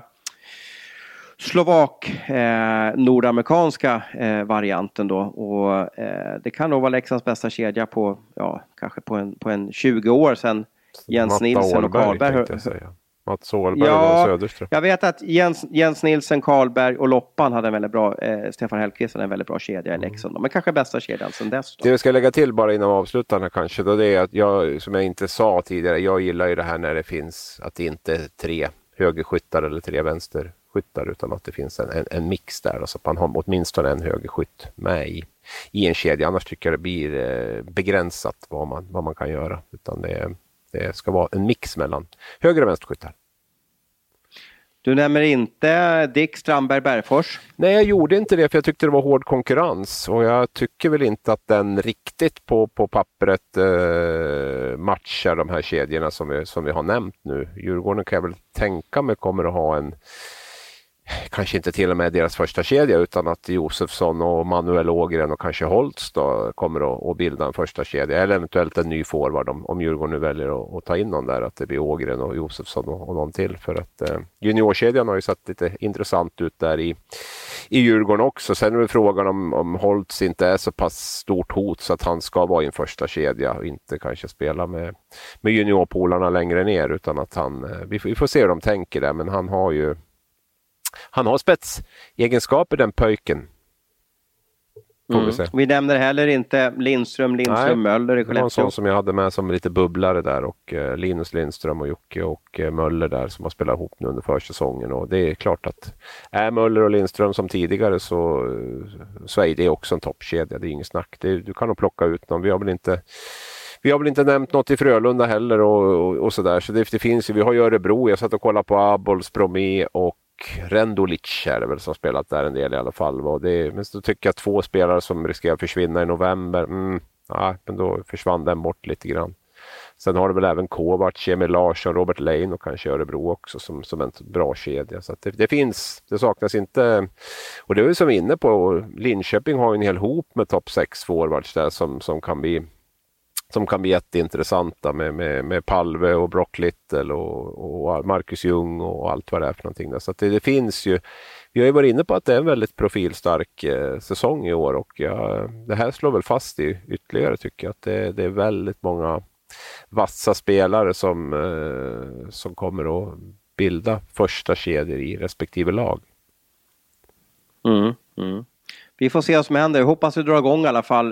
nordamerikanska varianten då. Och det kan nog vara Leksands bästa kedja på, kanske på en 20 år sedan Jens Nilsson och Karlberg. Mats Åhlberg och Söderström. Jag vet att Jens Nilsson, Karlberg och Loppan hade en väldigt bra, Stefan Hellqvist hade en väldigt bra kedja i Leksand. Men kanske bästa kedjan sedan dess. Då. Det jag ska lägga till bara innan vi avslutar här kanske, då det är att jag, som jag inte sa tidigare, jag gillar ju det här när det finns, att det inte är 3 högerskyttar eller 3 vänsterskyttar, utan att det finns en mix där, så att man har åtminstone en högerskytt med i en kedja. Annars tycker jag det blir begränsat vad man kan göra, utan det ska vara en mix mellan höger- och vänsterskyttar. Du nämner inte Dick Strandberg Bergfors? Nej, jag gjorde inte det för jag tyckte det var hård konkurrens. Och jag tycker väl inte att den riktigt på pappret matchar de här kedjorna som vi har nämnt nu. Djurgården kan jag väl tänka mig kommer att ha kanske inte till och med deras första kedja, utan att Josefsson och Manuel Ågren och kanske Holtz då kommer att bilda en första kedja, eller eventuellt en ny forward om Djurgården nu väljer att ta in någon där, att det blir Ågren och Josefsson och någon till, för att juniorkedjan har ju sett lite intressant ut där i Djurgården också. Sen är det frågan om Holtz inte är så pass stort hot så att han ska vara i en första kedja och inte kanske spela med juniorpolarna längre ner, utan att vi får se hur de tänker där, men han har spetsegenskaper, den pöjken. Vi nämner heller inte Lindström, Möller i Skellefteå. Det var en sån som jag hade med som lite bubblare där, och Linus Lindström och Jocke och Möller där som har spelat ihop nu under försäsongen, och det är klart att är Möller och Lindström som tidigare så är det också en toppkedja, det är inget snack. Du kan nog plocka ut någon. Vi har väl inte nämnt något i Frölunda heller och sådär, så det finns ju, vi har ju Örebro, jag satt och kollade på Abols, Bromé och Rendulic är det väl som spelat där en del i alla fall. Men så tycker jag 2 spelare som riskerar att försvinna i november, men då försvann den bort lite grann. Sen har det väl även Kovac, Emil Larsson, Robert Lein och kanske Örebro också som en bra kedja. Så att det saknas inte. Och det är ju som vi är inne på, Linköping har en hel hop med topp 6 forwards där som kan bli jätteintressanta med Palve och Brock Little och Marcus Ljung och allt vad det är för någonting där. Så att det finns ju, vi har ju varit inne på att det är en väldigt profilstark säsong i år, och det här slår väl fast i ytterligare, tycker jag, att det är väldigt många vassa spelare som kommer att bilda första kedjor i respektive lag. Vi får se vad som händer. Jag hoppas det drar igång i alla fall.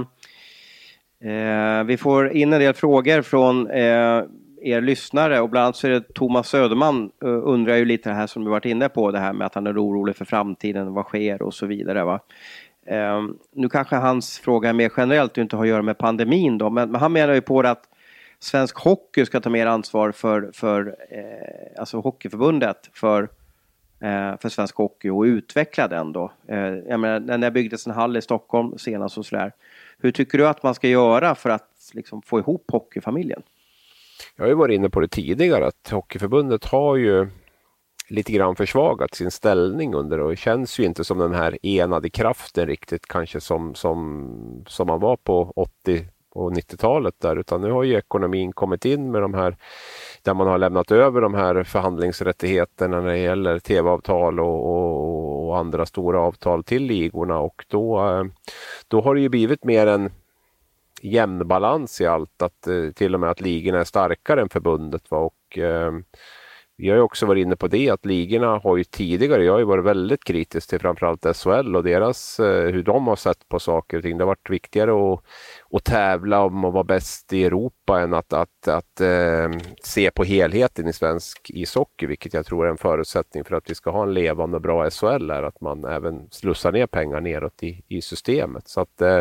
Vi får in en del frågor från er lyssnare, och bland annat så är det Thomas Söderman undrar ju lite det här som du varit inne på, det här med att han är orolig för framtiden, vad sker och så vidare, va? Nu kanske hans fråga är mer generellt och inte har att göra med pandemin då, men han menar ju på det att svensk hockey ska ta mer ansvar för alltså Hockeyförbundet för svensk hockey och utveckla den då. Jag menar, när det byggdes en hall i Stockholm senast och sådär. Hur tycker du att man ska göra för att liksom få ihop hockeyfamiljen? Jag har ju varit inne på det tidigare, att Hockeyförbundet har ju lite grann försvagat sin ställning under, och det känns ju inte som den här enade kraften riktigt kanske som man var på 80 och 90-talet där, utan nu har ju ekonomin kommit in med de här, där man har lämnat över de här förhandlingsrättigheterna när det gäller tv-avtal och andra stora avtal till ligorna, och då har det ju blivit mer en jämn balans i allt, att till och med att ligorna är starkare än förbundet, va? Och vi har ju också varit inne på det, att ligorna har ju tidigare, jag har ju varit väldigt kritisk till framförallt SHL och deras, hur de har sett på saker och ting. Det har varit viktigare att tävla om att vara bäst i Europa än att se på helheten i svensk ishockey, vilket jag tror är en förutsättning för att vi ska ha en levande och bra SHL, är att man även slussar ner pengar neråt i systemet.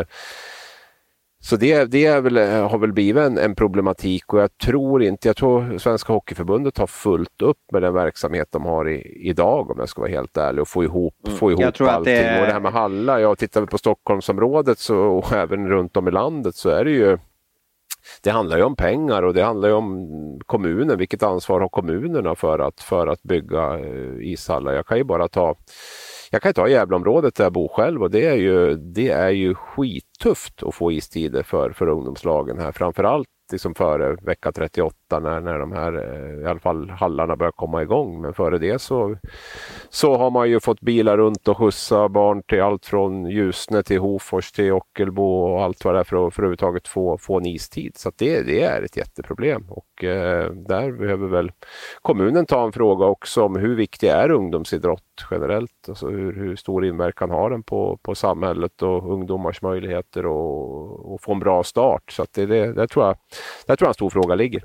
Så det har väl blivit en problematik, och jag tror Svenska Hockeyförbundet har fullt upp med den verksamhet de har idag, om jag ska vara helt ärlig, och få ihop allting. Och det här med hallar, tittar vi på Stockholmsområdet och även runt om i landet, så är det ju, det handlar ju om pengar, och det handlar ju om kommunen, vilket ansvar har kommunerna för att bygga ishallar. Jag kan ta Gävleområdet där jag bor själv, och det är ju skittufft att få istider för ungdomslagen här, framförallt liksom före vecka 38 när de här i alla fall hallarna börjar komma igång. Men före det så har man ju fått bilar runt och skjutsa barn till allt från Ljusne till Hofors till Ockelbo och allt vad det är för att överhuvudtaget få en istid. Så att det är ett jätteproblem, och där behöver väl kommunen ta en fråga också om hur viktig är ungdomsidrott generellt, alltså hur stor inverkan har den på samhället och ungdomars möjligheter och få en bra start. Så att där tror jag en stor fråga ligger.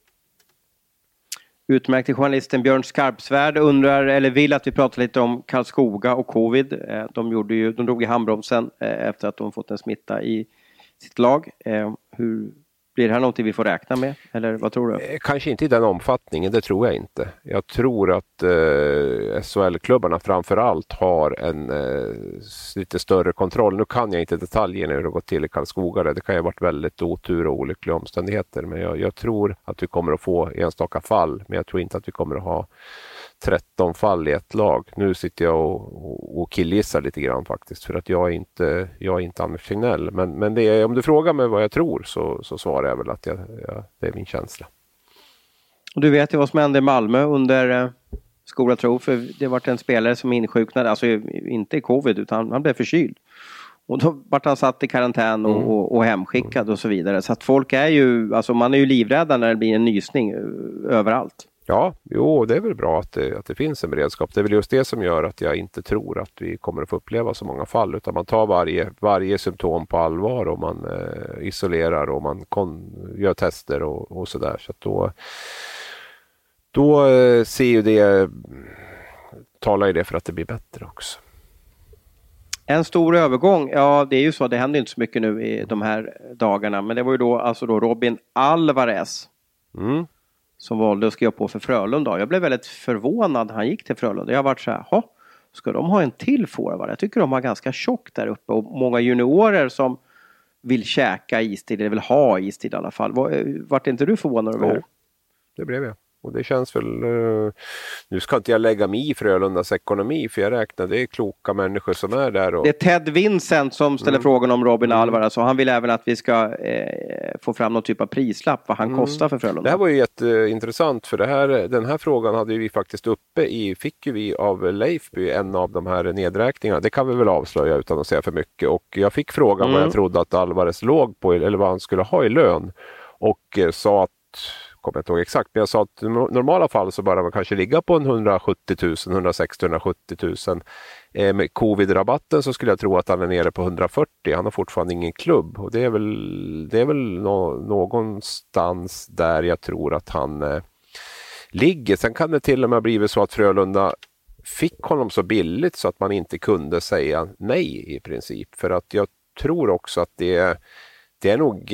Utmärkte journalisten Björn Skarpsvärd undrar, eller vill att vi pratar lite om Karlskoga och covid. De drog i handbromsen efter att de fått en smitta i sitt lag. Hur Blir det här någonting vi får räkna med? Eller vad tror du? Kanske inte i den omfattningen, det tror jag inte. Jag tror att SHL-klubbarna framförallt har en lite större kontroll. Nu kan jag inte detaljerna hur det gått till i Karlskoga. Det kan ju ha varit väldigt otur och olyckliga omständigheter. Men jag tror att vi kommer att få enstaka fall. Men jag tror inte att vi kommer att ha 13 fall i ett lag. Nu sitter jag och killgissar lite grann faktiskt. För att jag är inte Anders Tegnell. Men det är, om du frågar mig vad jag tror så svarar jag väl att det är min känsla. Och du vet ju vad som hände i Malmö under Skola Tro. För det var en spelare som insjuknade. Alltså inte i covid utan han blev förkyld. Och då vart han satt i karantän och hemskickad och så vidare. Så att folk är ju, alltså man är ju livrädda när det blir en nysning överallt. Ja, det är väl bra att det finns en beredskap. Det är väl just det som gör att jag inte tror att vi kommer att få uppleva så många fall. Utan man tar varje symptom på allvar och man isolerar och man gör tester och sådär. Så att då ser ju det, talar ju det för att det blir bättre också. En stor övergång, ja det är ju så, det händer inte så mycket nu i de här dagarna. Men det var ju då Robin Alvarez. Som valde att skriva på för Frölunda. Jag blev väldigt förvånad när han gick till Frölunda. Jag har varit så här, ska de ha en till forward? Jag tycker de har ganska tjockt där uppe. Och många juniorer som vill käka istid, eller vill ha istid i alla fall. Vart inte du förvånad över det? Det blev jag. Och det känns väl, nu ska inte jag lägga mig i Frölundas ekonomi för jag räknar, det är kloka människor som är där. Och... Det är Ted Vincent som ställer frågan om Robin Alvarez och han vill även att vi ska få fram någon typ av prislapp, vad han kostar för Frölunda. Det här var ju jätteintressant för den här frågan hade vi faktiskt fick ju vi av Leifby, en av de här nedräkningarna. Det kan vi väl avslöja utan att säga för mycket. Och jag fick frågan vad jag trodde att Alvarez låg på eller vad han skulle ha i lön och sa att kommer jag inte ihåg exakt, men jag sa att i normala fall så bör man kanske ligga på en 170 000, 160 170 000. Med covid-rabatten så skulle jag tro att han är nere på 140. Han har fortfarande ingen klubb och det är väl någonstans där jag tror att han ligger. Sen kan det till och med bli så att Frölunda fick honom så billigt så att man inte kunde säga nej i princip. För att jag tror också att det är nog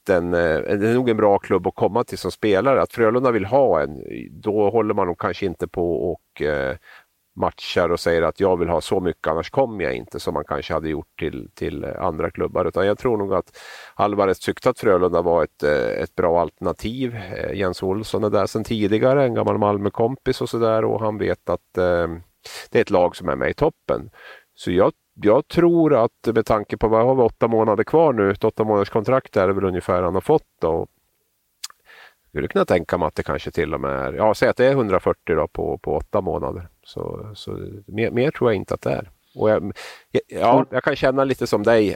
en bra klubb att komma till som spelare. Att Frölunda vill ha då håller man nog kanske inte på och matchar och säger att jag vill ha så mycket annars kommer jag inte, som man kanske hade gjort till andra klubbar. Utan jag tror nog att Alvarez tyckte att Frölunda var ett bra alternativ. Jens Olsson är där sedan tidigare, en gammal Malmö-kompis och sådär, och han vet att det är ett lag som är med i toppen. Så jag tror att med tanke på vad har vi 8 månader kvar nu, ett 8 månaders kontrakt är det väl ungefär han har fått, och jag skulle kunna tänka mig att det kanske till och med är, säg att det är 140 då på 8 månader. Så mer tror jag inte att det är. Och jag kan känna lite som dig.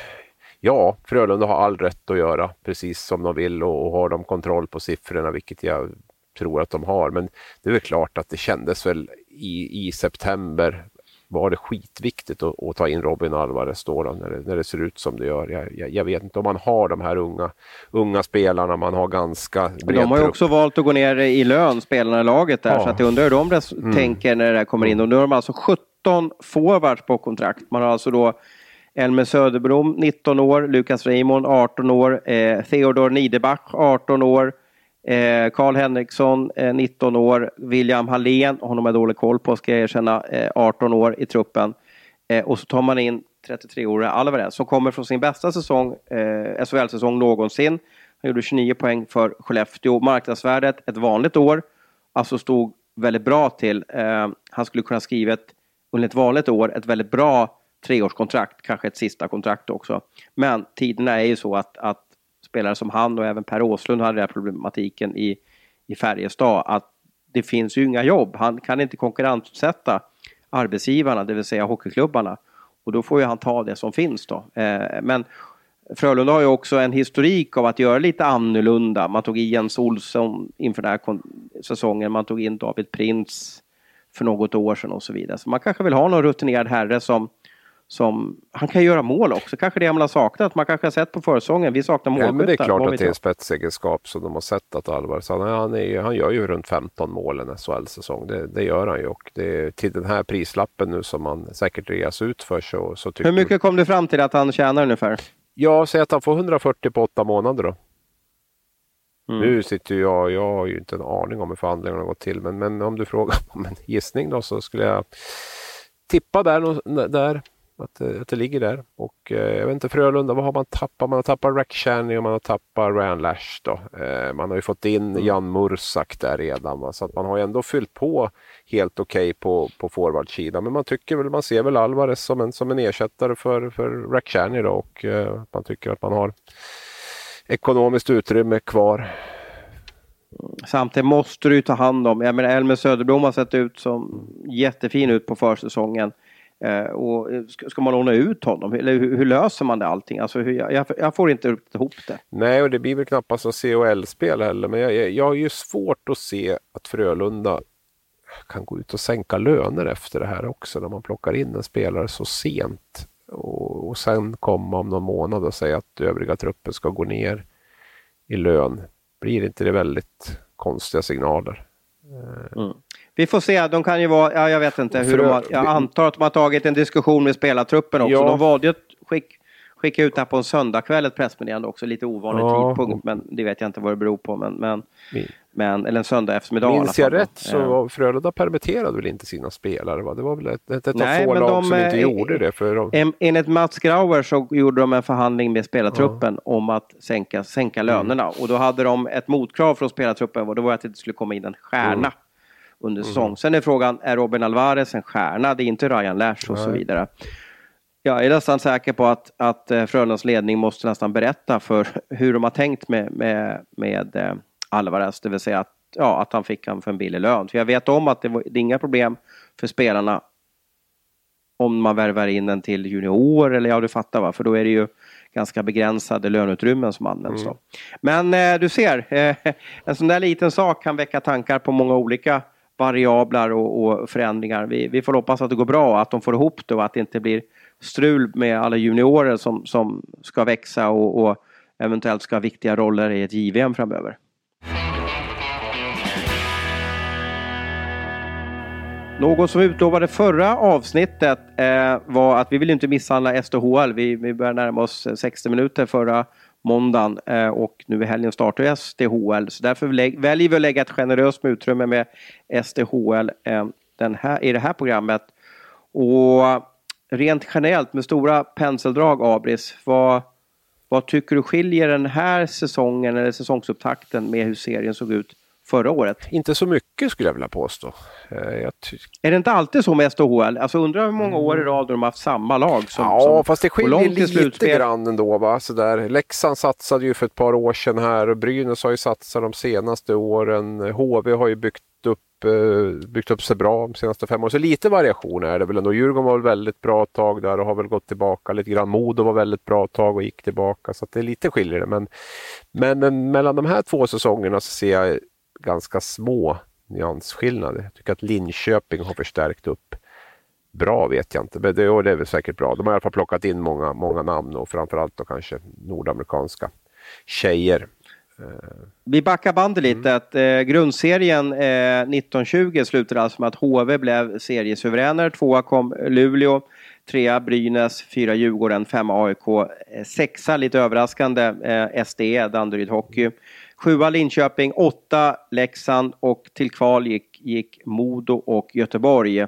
Ja, Frölunda har all rätt att göra precis som de vill och har de kontroll på siffrorna, vilket jag tror att de har. Men det är väl klart att det kändes väl i september var det skitviktigt att ta in Robin Alvarez då när det ser ut som det gör. Jag vet inte om man har de här unga spelarna, man har ganska bred. De har ju också valt att gå ner i lön, spelarna i laget där, så att jag undrar hur de tänker när det där kommer in. Och nu har de alltså 17 forwards på kontrakt. Man har alltså då Elmer Söderblom, 19 år, Lukas Raymond, 18 år, Theodor Niederbach, 18 år, Karl Henriksson, 19 år, William Hallén, honom är dålig koll på, ska jag erkänna, 18 år i truppen. Och så tar man in 33-åriga Alvarez som kommer från sin bästa säsong, SHL-säsong någonsin. Han gjorde 29 poäng för Skellefteå. Marknadsvärdet ett vanligt år, alltså stod väldigt bra till. Han skulle kunna skriva under ett vanligt år ett väldigt bra 3-årskontrakt, kanske ett sista kontrakt också. Men tiderna är ju så att spelare som han och även Per Åslund hade den här problematiken i Färjestad, att det finns ju inga jobb. Han kan inte konkurrensutsätta arbetsgivarna, det vill säga hockeyklubbarna. Och då får ju han ta det som finns då. Men Frölunda har ju också en historik av att göra lite annorlunda. Man tog in Jens Olsson inför den här säsongen. Man tog in David Prins för något år sedan och så vidare. Så man kanske vill ha någon rutinerad herre som han kan göra mål också. Kanske det man har saknat. Man kanske har sett på försäsongen. Vi saknar målskyttar. Ja, men det är klart att det är spetsegenskap som de har sett att Alvarez. Han gör ju runt 15 mål en SHL-säsong. Det gör han ju. Och det, till den här prislappen nu som man säkert reas ut för så tycker. Hur mycket kom du fram till att han tjänar ungefär? Ja, säg att han får 140 på 8 månader då. Nu sitter jag har ju inte en aning om hur förhandlingarna har gått till, men om du frågar om en gissning då, så skulle jag tippa där att det ligger där. Och jag vet inte, Frölunda, vad har man tappat? Man har tappat Rakhshani och man har tappat Ryan Lash då. Man har ju fått in Jan Mursak där redan, va? Så att man har ju ändå fyllt på helt okej på forwardsidan. Men man ser väl Alvarez som en ersättare för Rakhshani då, och man tycker att man har ekonomiskt utrymme kvar. Samtidigt måste du ta hand om. Jag menar, Elmer Söderblom har sett ut som jättefin ut på försäsongen. Och ska man låna ut honom? Eller hur löser man det allting? Alltså, jag får inte ihop det. Nej, och det blir väl knappast en CHL-spel heller. Men jag har ju svårt att se att Frölunda kan gå ut och sänka löner efter det här också. När man plockar in en spelare så sent. Och sen komma om någon månad och säga att övriga truppen ska gå ner i lön. Blir inte det väldigt konstiga signaler? Vi får se, de kan ju vara, jag vet inte hur jag antar att de har tagit en diskussion med spelartruppen också. Ja. De valde att skicka ut det här på en söndagkväll, ett pressmeddelande också, lite ovanlig tidpunkt, men det vet jag inte vad det beror på, men eller en söndag eftermiddag. Minns jag rätt så var Frölunda permitterade väl inte sina spelare, va? Det var väl ett av få lag som inte gjorde det. Enligt Mats Grauer så gjorde de en förhandling med spelartruppen om att sänka lönerna, och då hade de ett motkrav från spelartruppen, och då var att det skulle komma in en stjärna under säsong. Sen är frågan, är Robin Alvarez en stjärna? Det är inte Ryan Lash och så vidare. Jag är nästan säker på att Frölundas ledning måste nästan berätta för hur de har tänkt med Alvarez. Det vill säga att han fick han för en billig lön. För jag vet om att det är inga problem för spelarna om man värvar in en till junior, eller du fattar, va? För då är det ju ganska begränsade löneutrymmen som används då. Men du ser, en sån där liten sak kan väcka tankar på många olika variabler och förändringar. Vi får hoppas att det går bra, att de får ihop det och att det inte blir strul med alla juniorer som ska växa och eventuellt ska ha viktiga roller i ett JVM framöver. Något som utlovade förra avsnittet var att vi vill inte misshandla SDHL. Vi börjar närma oss 60 minuter förra måndagen och nu i helgen startar SDHL. Så därför väljer vi att lägga ett generöst utrymme med SDHL i det här programmet. Och rent generellt med stora penseldrag, Abris, vad tycker du skiljer den här säsongen eller säsongsupptakten med hur serien såg ut förra året? Inte så mycket skulle jag vilja påstå. Är det inte alltid så med SDHL? Alltså undrar hur många år i rad de har haft samma lag fast det skiljer lite grann ändå, va? Så där. Leksand satsade ju för ett par år sedan här och Brynäs har ju satsat de senaste åren. HV har ju byggt upp sig bra de senaste 5 åren. Så lite variation är det väl ändå. Djurgården var väl väldigt bra tag där och har väl gått tillbaka lite grann. Modo var väldigt bra tag och gick tillbaka. Så att det är lite skiljer det. Men mellan de här 2 säsongerna så ser jag ganska små nyansskillnader. Jag tycker att Linköping har förstärkt upp bra, vet jag inte. Men det är väl säkert bra. De har i alla fall plockat in många namn och framförallt då kanske nordamerikanska tjejer. Vi backar bandet lite. Att grundserien 1920 slutade alltså med att HV blev seriesuveräner. 2 kom Luleå, 3 Brynäs, 4 Djurgården, 5 AIK, 6 lite överraskande SDE, Danderyd Hockey, 7 Linköping, 8 Leksand och till kval gick Modo och Göteborg.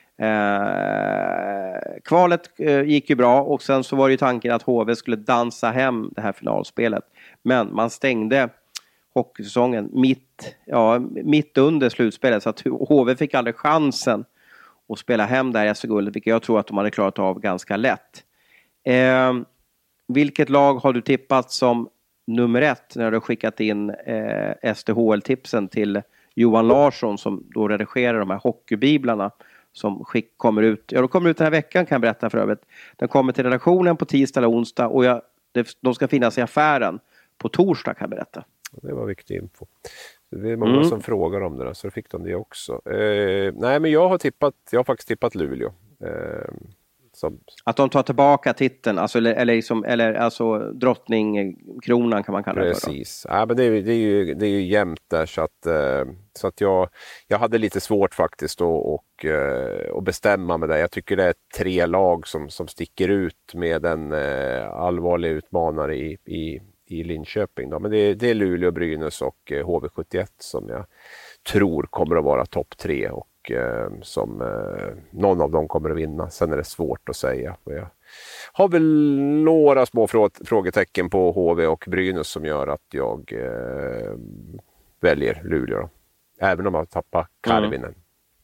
Kvalet gick ju bra och sen så var det ju tanken att HV skulle dansa hem det här finalspelet. Men man stängde hockeysäsongen mitt under slutspelet så att HV fick aldrig chansen att spela hem det här SM-guldet, vilket jag tror att de hade klarat av ganska lätt. Vilket lag har du tippat som nummer 1 när du har skickat in SDHL-tipsen till Johan Larsson som då redigerar de här hockeybiblarna som kommer ut. Ja, de kommer ut den här veckan kan jag berätta för övrigt. Den kommer till redaktionen på tisdag eller onsdag och de ska finnas i affären på torsdag kan jag berätta. Det var viktig info. Det är många som frågar om det där, så fick de det också. Nej, men jag har faktiskt tippat Luleå. Att de tar tillbaka titeln, alltså drottningkronan kan man kalla det. Precis. Ja, men det är ju jämnt där så att jag hade lite svårt faktiskt att bestämma mig där. Jag tycker det är 3 lag som sticker ut med en allvarlig utmanare i i Linköping då. Men det är Luleå, Brynäs och HV71 som jag tror kommer att vara topp 3 och som någon av dem kommer att vinna. Sen är det svårt att säga. Jag har väl några små frågetecken på HV och Brynäs som gör att jag väljer Luleå då. Även om jag tappar Karvinen.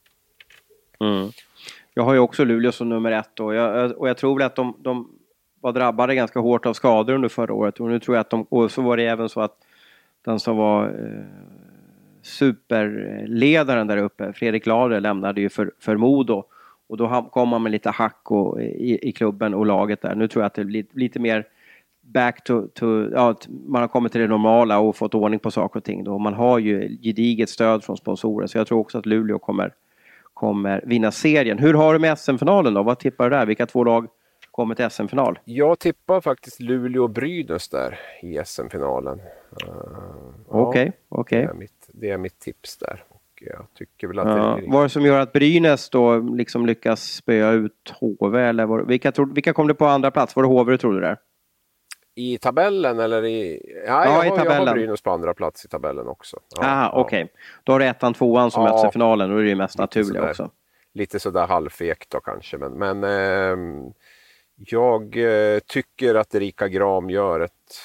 Jag har ju också Luleå som nummer 1 och jag tror väl att de var drabbade ganska hårt av skador under förra året. Och nu tror jag att och så var det även så att den som var superledaren där uppe, Fredrik Lader, lämnade ju för Modo. Och då kom man med lite hack i klubben och laget där. Nu tror jag att det blir lite mer back to man har kommit till det normala och fått ordning på saker och ting då. Man har ju gediget stöd från sponsorer, så jag tror också att Luleå kommer vinna serien. Hur har du med SM-finalen då? Vad tippar du där? Vilka 2 lag kommer till SM-final? Jag tippar faktiskt Luleå och Brynäs där i SM-finalen. Okej. Det är mitt tips där. Och jag tycker väl att vad är det som gör att Brynäs då liksom lyckas spöa ut HV? Eller vilka kom det på andra plats? Var det HV du trodde där? I tabellen eller i... i tabellen. Jag har Brynäs på andra plats i tabellen också. Okej. Då har du 1, 2 som möts i finalen och det är det mest naturliga också. Lite sådär halvfekt då kanske. Men jag tycker att Erika Gram gör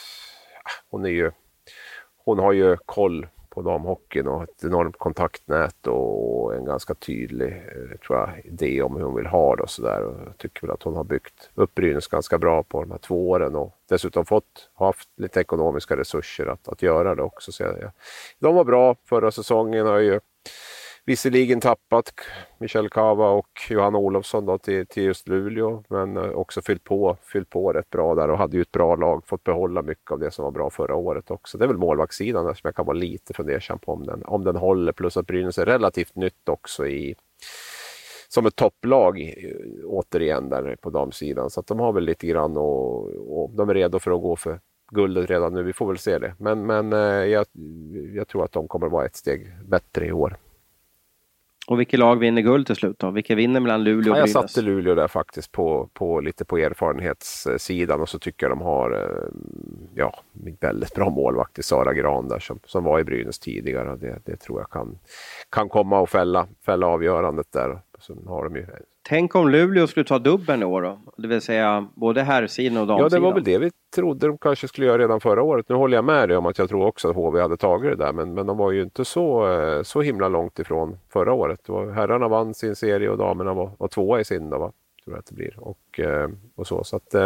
hon har ju koll på damhockeyn och ett enormt kontaktnät och en ganska tydlig tror jag, idé om hur hon vill ha det och sådär. Jag tycker väl att hon har byggt upp Brynäs ganska bra på de här 2 åren och dessutom haft lite ekonomiska resurser att göra det också. Så de var bra förra säsongen, har ju visserligen tappat Michelle Cava och Johanna Olofsson då till just Luleå, men också fyllt på rätt bra där och hade ju ett bra lag, fått behålla mycket av det som var bra förra året också. Det är väl målvaktssidan där som jag kan vara lite fundersam på om den håller, plus att Brynäs är relativt nytt också som ett topplag återigen där på damsidan, så att de har väl lite grann och de är redo för att gå för guldet redan nu, vi får väl se det. Men jag tror att de kommer att vara ett steg bättre i år. Och vilket lag vinner guld till slut då? Vilka vinner mellan Luleå och Brynäs? Jag satte Luleå där faktiskt på lite på erfarenhetssidan, och så tycker jag de har väldigt bra målvakt i Sara Gran där som var i Brynäs tidigare. Det tror jag kan komma och fälla avgörandet där. Så har de ju... Tänk om Luleå skulle ta dubbeln i år då? Det vill säga både herrsidan och damsidan. Ja, det var väl det vi trodde de kanske skulle göra redan förra året. Nu håller jag med dig om att jag tror också att HV hade tagit det där. Men de var ju inte så himla långt ifrån förra året. Herrarna vann sin serie och damerna var 2 i sin då, va? Tror jag att det blir. Och så att...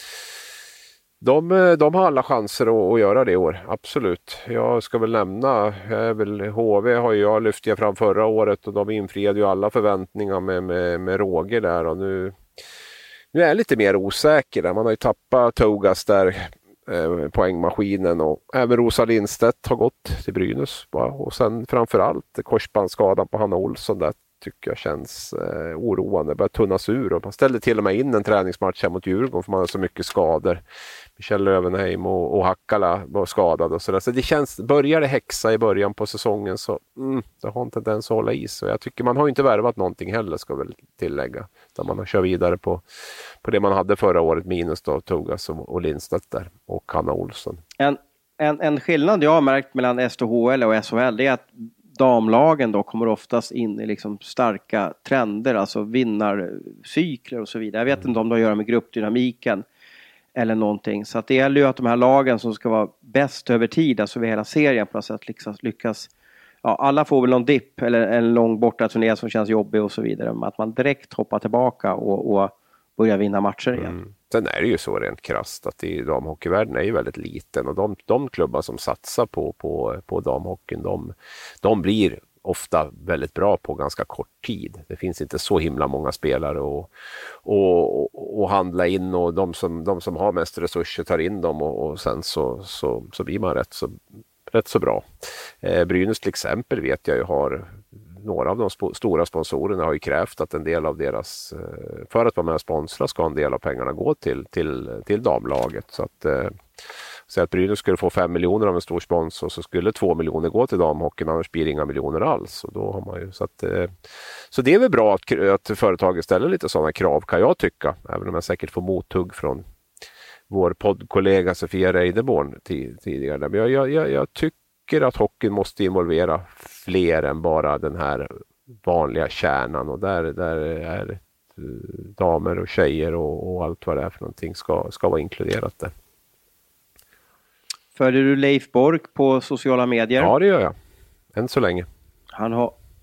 De har alla chanser att göra det i år, absolut. Jag ska väl nämna, HV har jag lyft fram förra året och de infriade ju alla förväntningar med råge där. Och nu är jag lite mer osäker där. Man har ju tappat Togas där, poängmaskinen, och även Rosa Lindstedt har gått till Brynäs. Och sen framförallt korsbandsskadan på Hanna Olsson där tycker jag känns oroande. Börjar tunnas ur och man ställde till och med in en träningsmatch här mot Djurgården för man har så mycket skador. Michelle Löwenheim och Hakkala var skadade och sådär. Så det känns, börjar det häxa i början på säsongen så det har inte tendens att hålla i. Så jag tycker man har inte värvat någonting heller, ska väl tillägga. Utan man har kört vidare på det man hade förra året, minus då Togas och Lindstedt där och Hanna Olsson. En skillnad jag har märkt mellan SHL och SHL är att damlagen då kommer oftast in i liksom starka trender, alltså vinnarcykler och så vidare. Jag vet inte om det har att göra med gruppdynamiken eller någonting. Så att det gäller ju att de här lagen som ska vara bäst över tid, alltså över hela serien på något sätt lyckas. Ja, alla får väl någon dipp eller en lång bortaturné som känns jobbig och så vidare. Men att man direkt hoppar tillbaka och börjar vinna matcher igen. Sen är det ju så rent krasst att damhockeyvärlden är ju väldigt liten, och de klubbar som satsar på damhockeyn, de blir ofta väldigt bra på ganska kort tid. Det finns inte så himla många spelare och handla in, och de som har mest resurser tar in dem, och sen så blir man rätt så bra. Brynäs till exempel vet jag ju har några av de stora sponsorerna har ju krävt att en del av deras, för att vara med och sponsra, ska en del av pengarna gå till damlaget. Så att Brynäs skulle få 5 miljoner av en stor sponsor, så skulle 2 miljoner gå till damhockeyn, annars blir det inga miljoner alls. Och då har man ju, så det är väl bra att företaget ställer lite sådana krav, kan jag tycka, även om jag säkert får mothugg från vår poddkollega Sofia Reideborn tidigare. Men jag tycker att hockeyn måste involvera fler än bara den här vanliga kärnan, och där är damer och tjejer och allt vad det är för någonting ska vara inkluderat där. Följer du Leif Bork på sociala medier? Ja, det gör jag. Än så länge. Han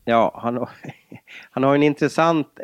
har en intressant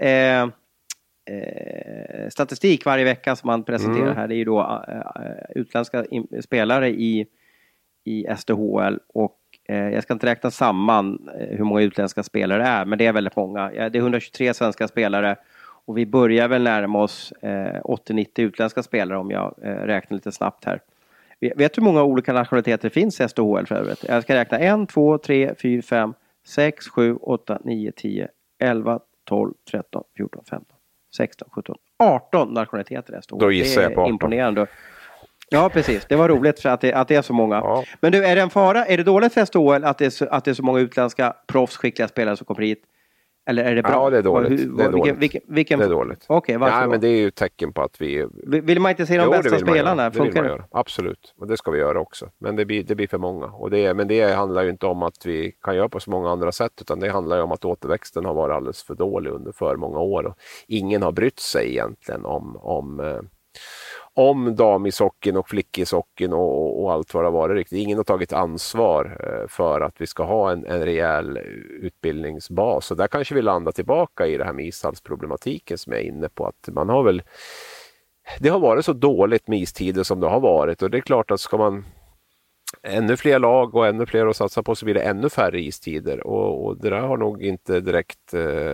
statistik varje vecka som han presenterar här. Det är ju då utländska spelare i SDHL, och jag ska inte räkna samman hur många utländska spelare det är, men det är väldigt många. Det är 123 svenska spelare, och vi börjar väl närma oss 80-90 utländska spelare om jag räknar lite snabbt här. Vet du hur många olika nationaliteter det finns i SDHL för övrigt? Jag ska räkna 1, 2, 3, 4, 5, 6, 7, 8, 9, 10, 11, 12, 13, 14, 15, 16, 17, 18 nationaliteter i SDHL. Då gissar jag på 18. Imponerande. Ja, precis. Det var roligt för att det är så många. Ja. Men du, är det en fara? Är det dåligt för SDHL att det är så många utländska proffsskickliga spelare som kommer hit? Eller är det bra? Ja, det är dåligt. Det är dåligt. Okej, varför ja, då? men det är ju ett tecken på att vi... Vill man inte se de bästa spelarna? Det vill man göra. Absolut. Och det ska vi göra också. Men det blir för många. Men det handlar ju inte om att vi kan göra på så många andra sätt, utan det handlar ju om att återväxten har varit alldeles för dålig under för många år. Och ingen har brytt sig egentligen om damishockeyn och flickishockeyn och allt vad det har varit riktigt. Ingen har tagit ansvar för att vi ska ha en rejäl utbildningsbas. Och där kanske vi landar tillbaka i det här med ishallsproblematiken som jag är inne på. Att man har väl... Det har varit så dåligt med istider som det har varit. Och det är klart att ska man ännu fler lag och ännu fler att satsa på, så blir det ännu färre istider. Och det där har nog inte direkt...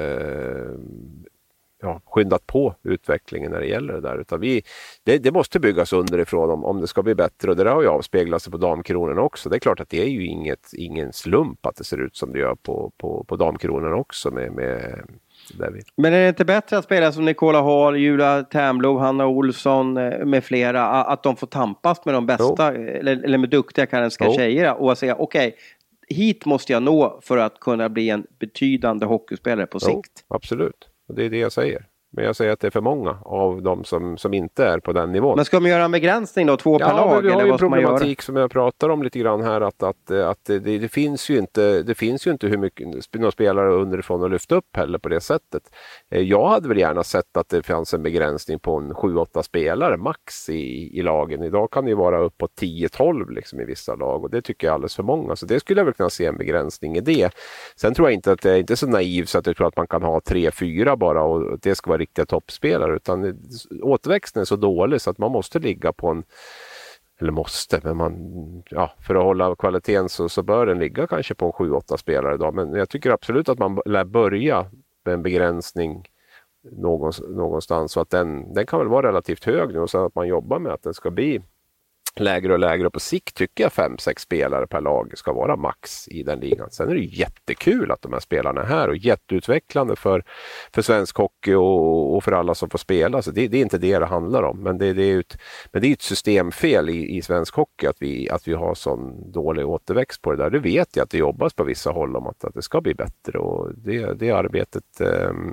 skyndat på utvecklingen när det gäller det där. Utan det måste byggas underifrån om det ska bli bättre, och det där har ju avspeglat sig på damkronorna också. Det är klart att det är ju ingen slump att det ser ut som det gör på damkronorna också med David. Men är det inte bättre att spela som Nicola Hall, Julia Tärnblom, Hanna Olsson med flera, att de får tampas med de bästa eller med duktiga kanadensiska tjejer och säga okej, hit måste jag nå för att kunna bli en betydande hockeyspelare på sikt? Absolut. Det är det jag säger. Men jag säger att det är för många av dem som inte är på den nivån. Men ska man göra en begränsning då? 2 per lag? Vi har eller ju vad en problematik som jag pratar om lite grann här. Att det finns ju inte hur mycket några spelare underifrån att lyfta upp heller på det sättet. Jag hade väl gärna sett att det fanns en begränsning på en 7-8 spelare max i lagen. Idag kan det ju vara uppåt 10-12 liksom i vissa lag. Och det tycker jag är alldeles för många. Så det skulle jag väl kunna se en begränsning i det. Sen tror jag inte att det är inte så naivt så att jag tror att man kan ha 3-4 bara och det ska vara riktiga toppspelare, utan återväxten är så dålig så att man måste ligga på en, eller måste, men för att hålla kvaliteten så bör den ligga kanske på en 7-8 spelare idag, men jag tycker absolut att man lär börja med en begränsning någonstans, så att den kan väl vara relativt hög nu, och så att man jobbar med att den ska bli lägre och lägre, och på sikt tycker jag 5-6 spelare per lag ska vara max i den ligan. Sen är det jättekul att de här spelarna är här och jätteutvecklande för svensk hockey och för alla som får spela. Så det är inte det handlar om, men det är ett systemfel i svensk hockey att vi har sån dålig återväxt på det där. Det vet jag att det jobbas på vissa håll om att det ska bli bättre, och det arbetet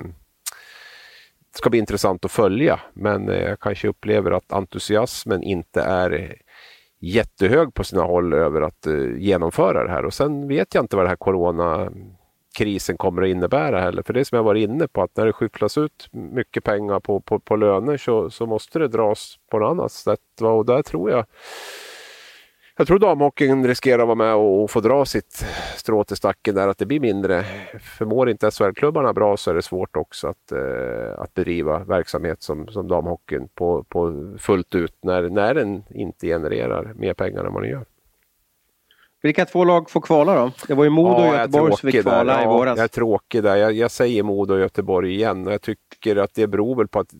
ska bli intressant att följa, men jag kanske upplever att entusiasmen inte är jättehög på sina håll över att genomföra det här. Och sen vet jag inte vad det här coronakrisen kommer att innebära heller, för det som jag var inne på, att när det skyfflas ut mycket pengar på löner så måste det dras på något annat sätt, och där tror jag tror damhockeyn riskerar att vara med och få dra sitt strå till stacken där, att det blir mindre. Förmår inte SHL-klubbarna bra, så är det svårt också att bedriva verksamhet som damhockeyn på fullt ut när den inte genererar mer pengar än vad den gör. Vilka 2 lag får kvala då? Det var ju Modo och Göteborg som fick kvala i våras. Jag är tråkig där. Jag säger Modo och Göteborg igen, och jag tycker att det beror väl på att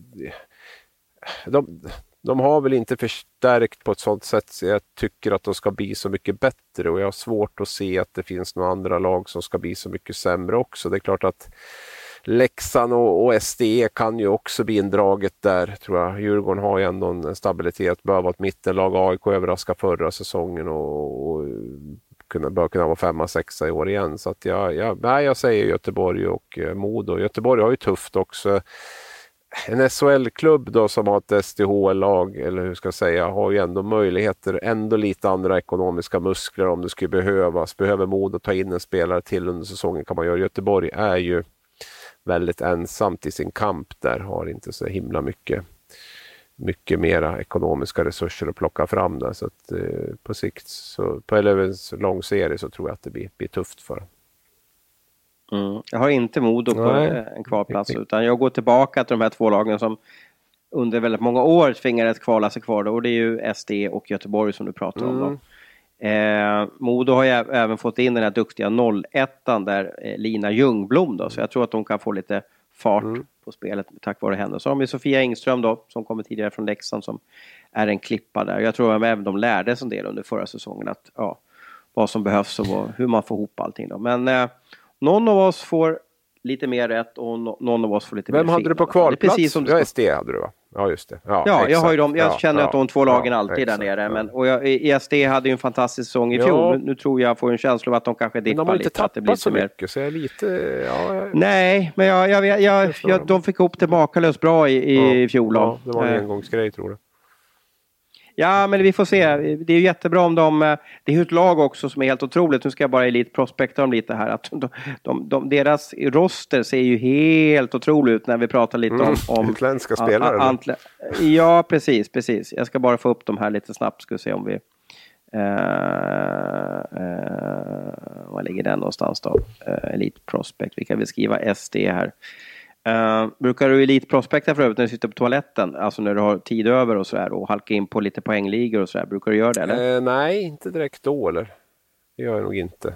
de har väl inte förstärkt på ett sådant sätt så jag tycker att de ska bli så mycket bättre, och jag har svårt att se att det finns några andra lag som ska bli så mycket sämre också. Det är klart att Leksand och SDE kan ju också bli indraget där, tror jag. Djurgården har ju ändå en stabilitet, bör vara ett mittenlag. AIK överraskade förra säsongen och bör kunna vara 5-6 i år igen. Så att jag säger Göteborg och Modo. Göteborg har ju tufft också. en SHL-klubb då som har ett SDHL-lag, eller hur ska jag säga, har ju ändå möjligheter, ändå lite andra ekonomiska muskler om det skulle behövas. Behöver mod att ta in en spelare till under säsongen kan man göra. Göteborg är ju väldigt ensamt i sin kamp där, har inte så himla mycket mera ekonomiska resurser att plocka fram där. Så att på sikt, så, på en lång serie, så tror jag att det blir tufft för dem. Jag har inte mod på en kvalplats, utan jag går tillbaka till de här två lagen som under väldigt många år tvingades kvala sig kvar då, och det är ju SD och Göteborg som du pratar om då. Modo har ju även fått in den här duktiga 01:an där Lina Ljungblom då, så jag tror att de kan få lite fart på spelet tack vare henne. Så har vi Sofia Engström då, som kommer tidigare från Leksand, som är en klippa där. Jag tror att även de lärde sig en del under förra säsongen att vad som behövs och hur man får ihop allting då. Men någon av oss får lite mer rätt och någon av oss får lite mer fel. Vem hade du på kvalplats? Ja, SD hade du, va? Ja, just det. Ja, jag har ju dem. Jag känner att de två lagen alltid där nere. Men, och SD hade ju en fantastisk säsong i fjol. Nu tror jag får en känsla av att de kanske dippar lite. Men de har inte tappat att det blir så mycket, så jag är lite... Nej, men de fick ihop det makalöst bra i fjol. Ja, det var en engångsgrej, tror jag. Ja, men vi får se. Det är ju jättebra om det är ju ett lag också som är helt otroligt. Nu ska jag bara elitprospekta dem lite här. Att deras roster ser ju helt otroligt ut när vi pratar lite om utländska spelare. Ja, precis. Jag ska bara få upp dem här lite snabbt. Ska vi se om vi... var ligger den någonstans då? Elitprospekt. Vi kan väl skriva SD här. Brukar du elitprospekta för övrigt när du sitter på toaletten? Alltså när du har tid över och sådär, och halka in på lite poängligor och sådär. Brukar du göra det, eller? Nej, inte direkt då, eller? Det gör jag nog inte.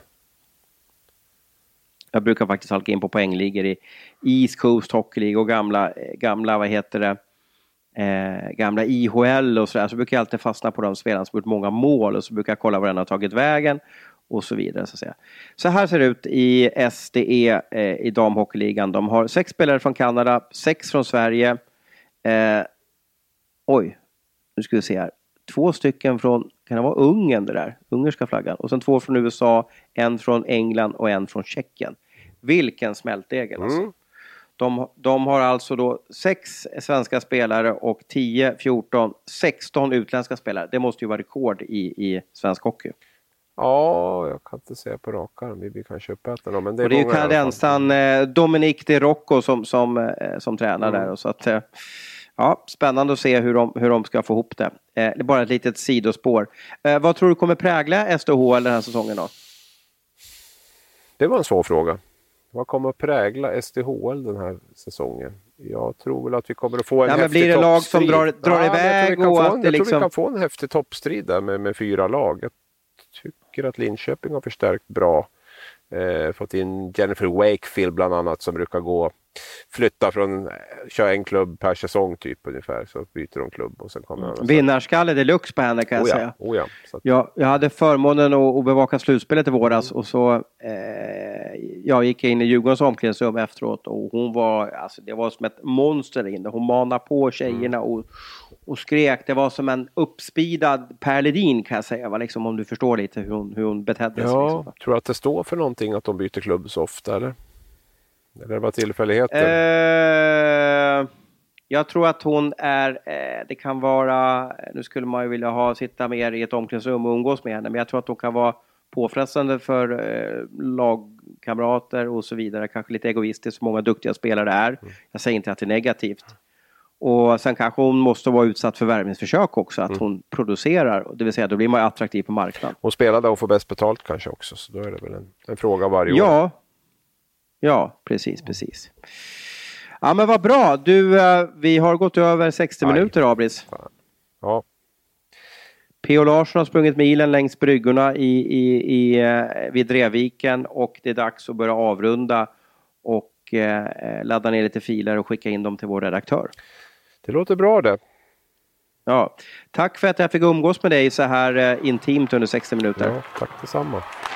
Jag brukar faktiskt halka in på poängligor i East Coast Hockey League och gamla vad heter det? Gamla IHL och sådär. Så brukar jag alltid fastna på de spelarna som gjort många mål, och så brukar jag kolla var den har tagit vägen. Och så vidare, så att säga. Så här ser det ut i SDE i damhockeyligan. De har 6 spelare från Kanada, 6 från Sverige. Nu ska vi se här. 2 stycken från, kan det vara Ungern det där? Ungerska flaggan. Och sen 2 från USA, en från England och en från Tjeckien. Vilken smältdegel alltså. De har alltså då 6 svenska spelare och 10, 14, 16 utländska spelare. Det måste ju vara rekord i svensk hockey. Ja, jag kan inte säga på rak arm. Vi kan köpa ett dem. Men det är ju kanadensaren Dominique de Rocco som tränar där. Och så att, spännande att se hur de ska få ihop det. Det är bara ett litet sidospår. Vad tror du kommer prägla SDHL den här säsongen då? Det var en svår fråga. Vad kommer att prägla SDHL den här säsongen? Jag tror väl att vi kommer att få en häftig toppstrid. Men blir det lag som drar iväg? Jag tror vi kan få en häftig toppstrid där med 4 lag. Jag tycker att Linköping har förstärkt bra. Fått in Jennifer Wakefield bland annat, som brukar flytta köra en klubb per säsong typ ungefär, så byter de klubb och sen kommer vinnarskalle deluxe på henne, kan jag säga. Så att... jag hade förmånen att bevaka slutspelet i våras, och så jag gick in i Djurgårdens omklädningsrum efteråt, och hon var, det var som ett monster inne. Hon manade på tjejerna och skrek. Det var som en uppspidad Per Ledin, kan jag säga. Liksom, om du förstår lite hur hon betedde sig. Ja, liksom. Tror du att det står för någonting att de byter klubb så ofta, eller? Eller var tillfälligheter? Jag tror att hon är... det kan vara... Nu skulle man ju vilja sitta mer i ett omklädningsrum och umgås med henne. Men jag tror att hon kan vara påfrestande för lagkamrater och så vidare. Kanske lite egoistiskt, många duktiga spelare är. Jag säger inte att det är negativt. Och sen kanske hon måste vara utsatt för värvningsförsök också. Att hon producerar. Det vill säga, då blir man attraktiv på marknaden. Hon spelar där och får bäst betalt kanske också. Så då är det väl en fråga varje år. Ja, precis. Ja, men vad bra. Vi har gått över 60 minuter, Abris. Ja. P.O. Larsson har sprungit milen längs bryggorna vid Drevviken, och det är dags att börja avrunda och ladda ner lite filer och skicka in dem till vår redaktör. Det låter bra det. Ja. Tack för att jag fick umgås med dig så här intimt under 60 minuter. Ja, tack detsamma.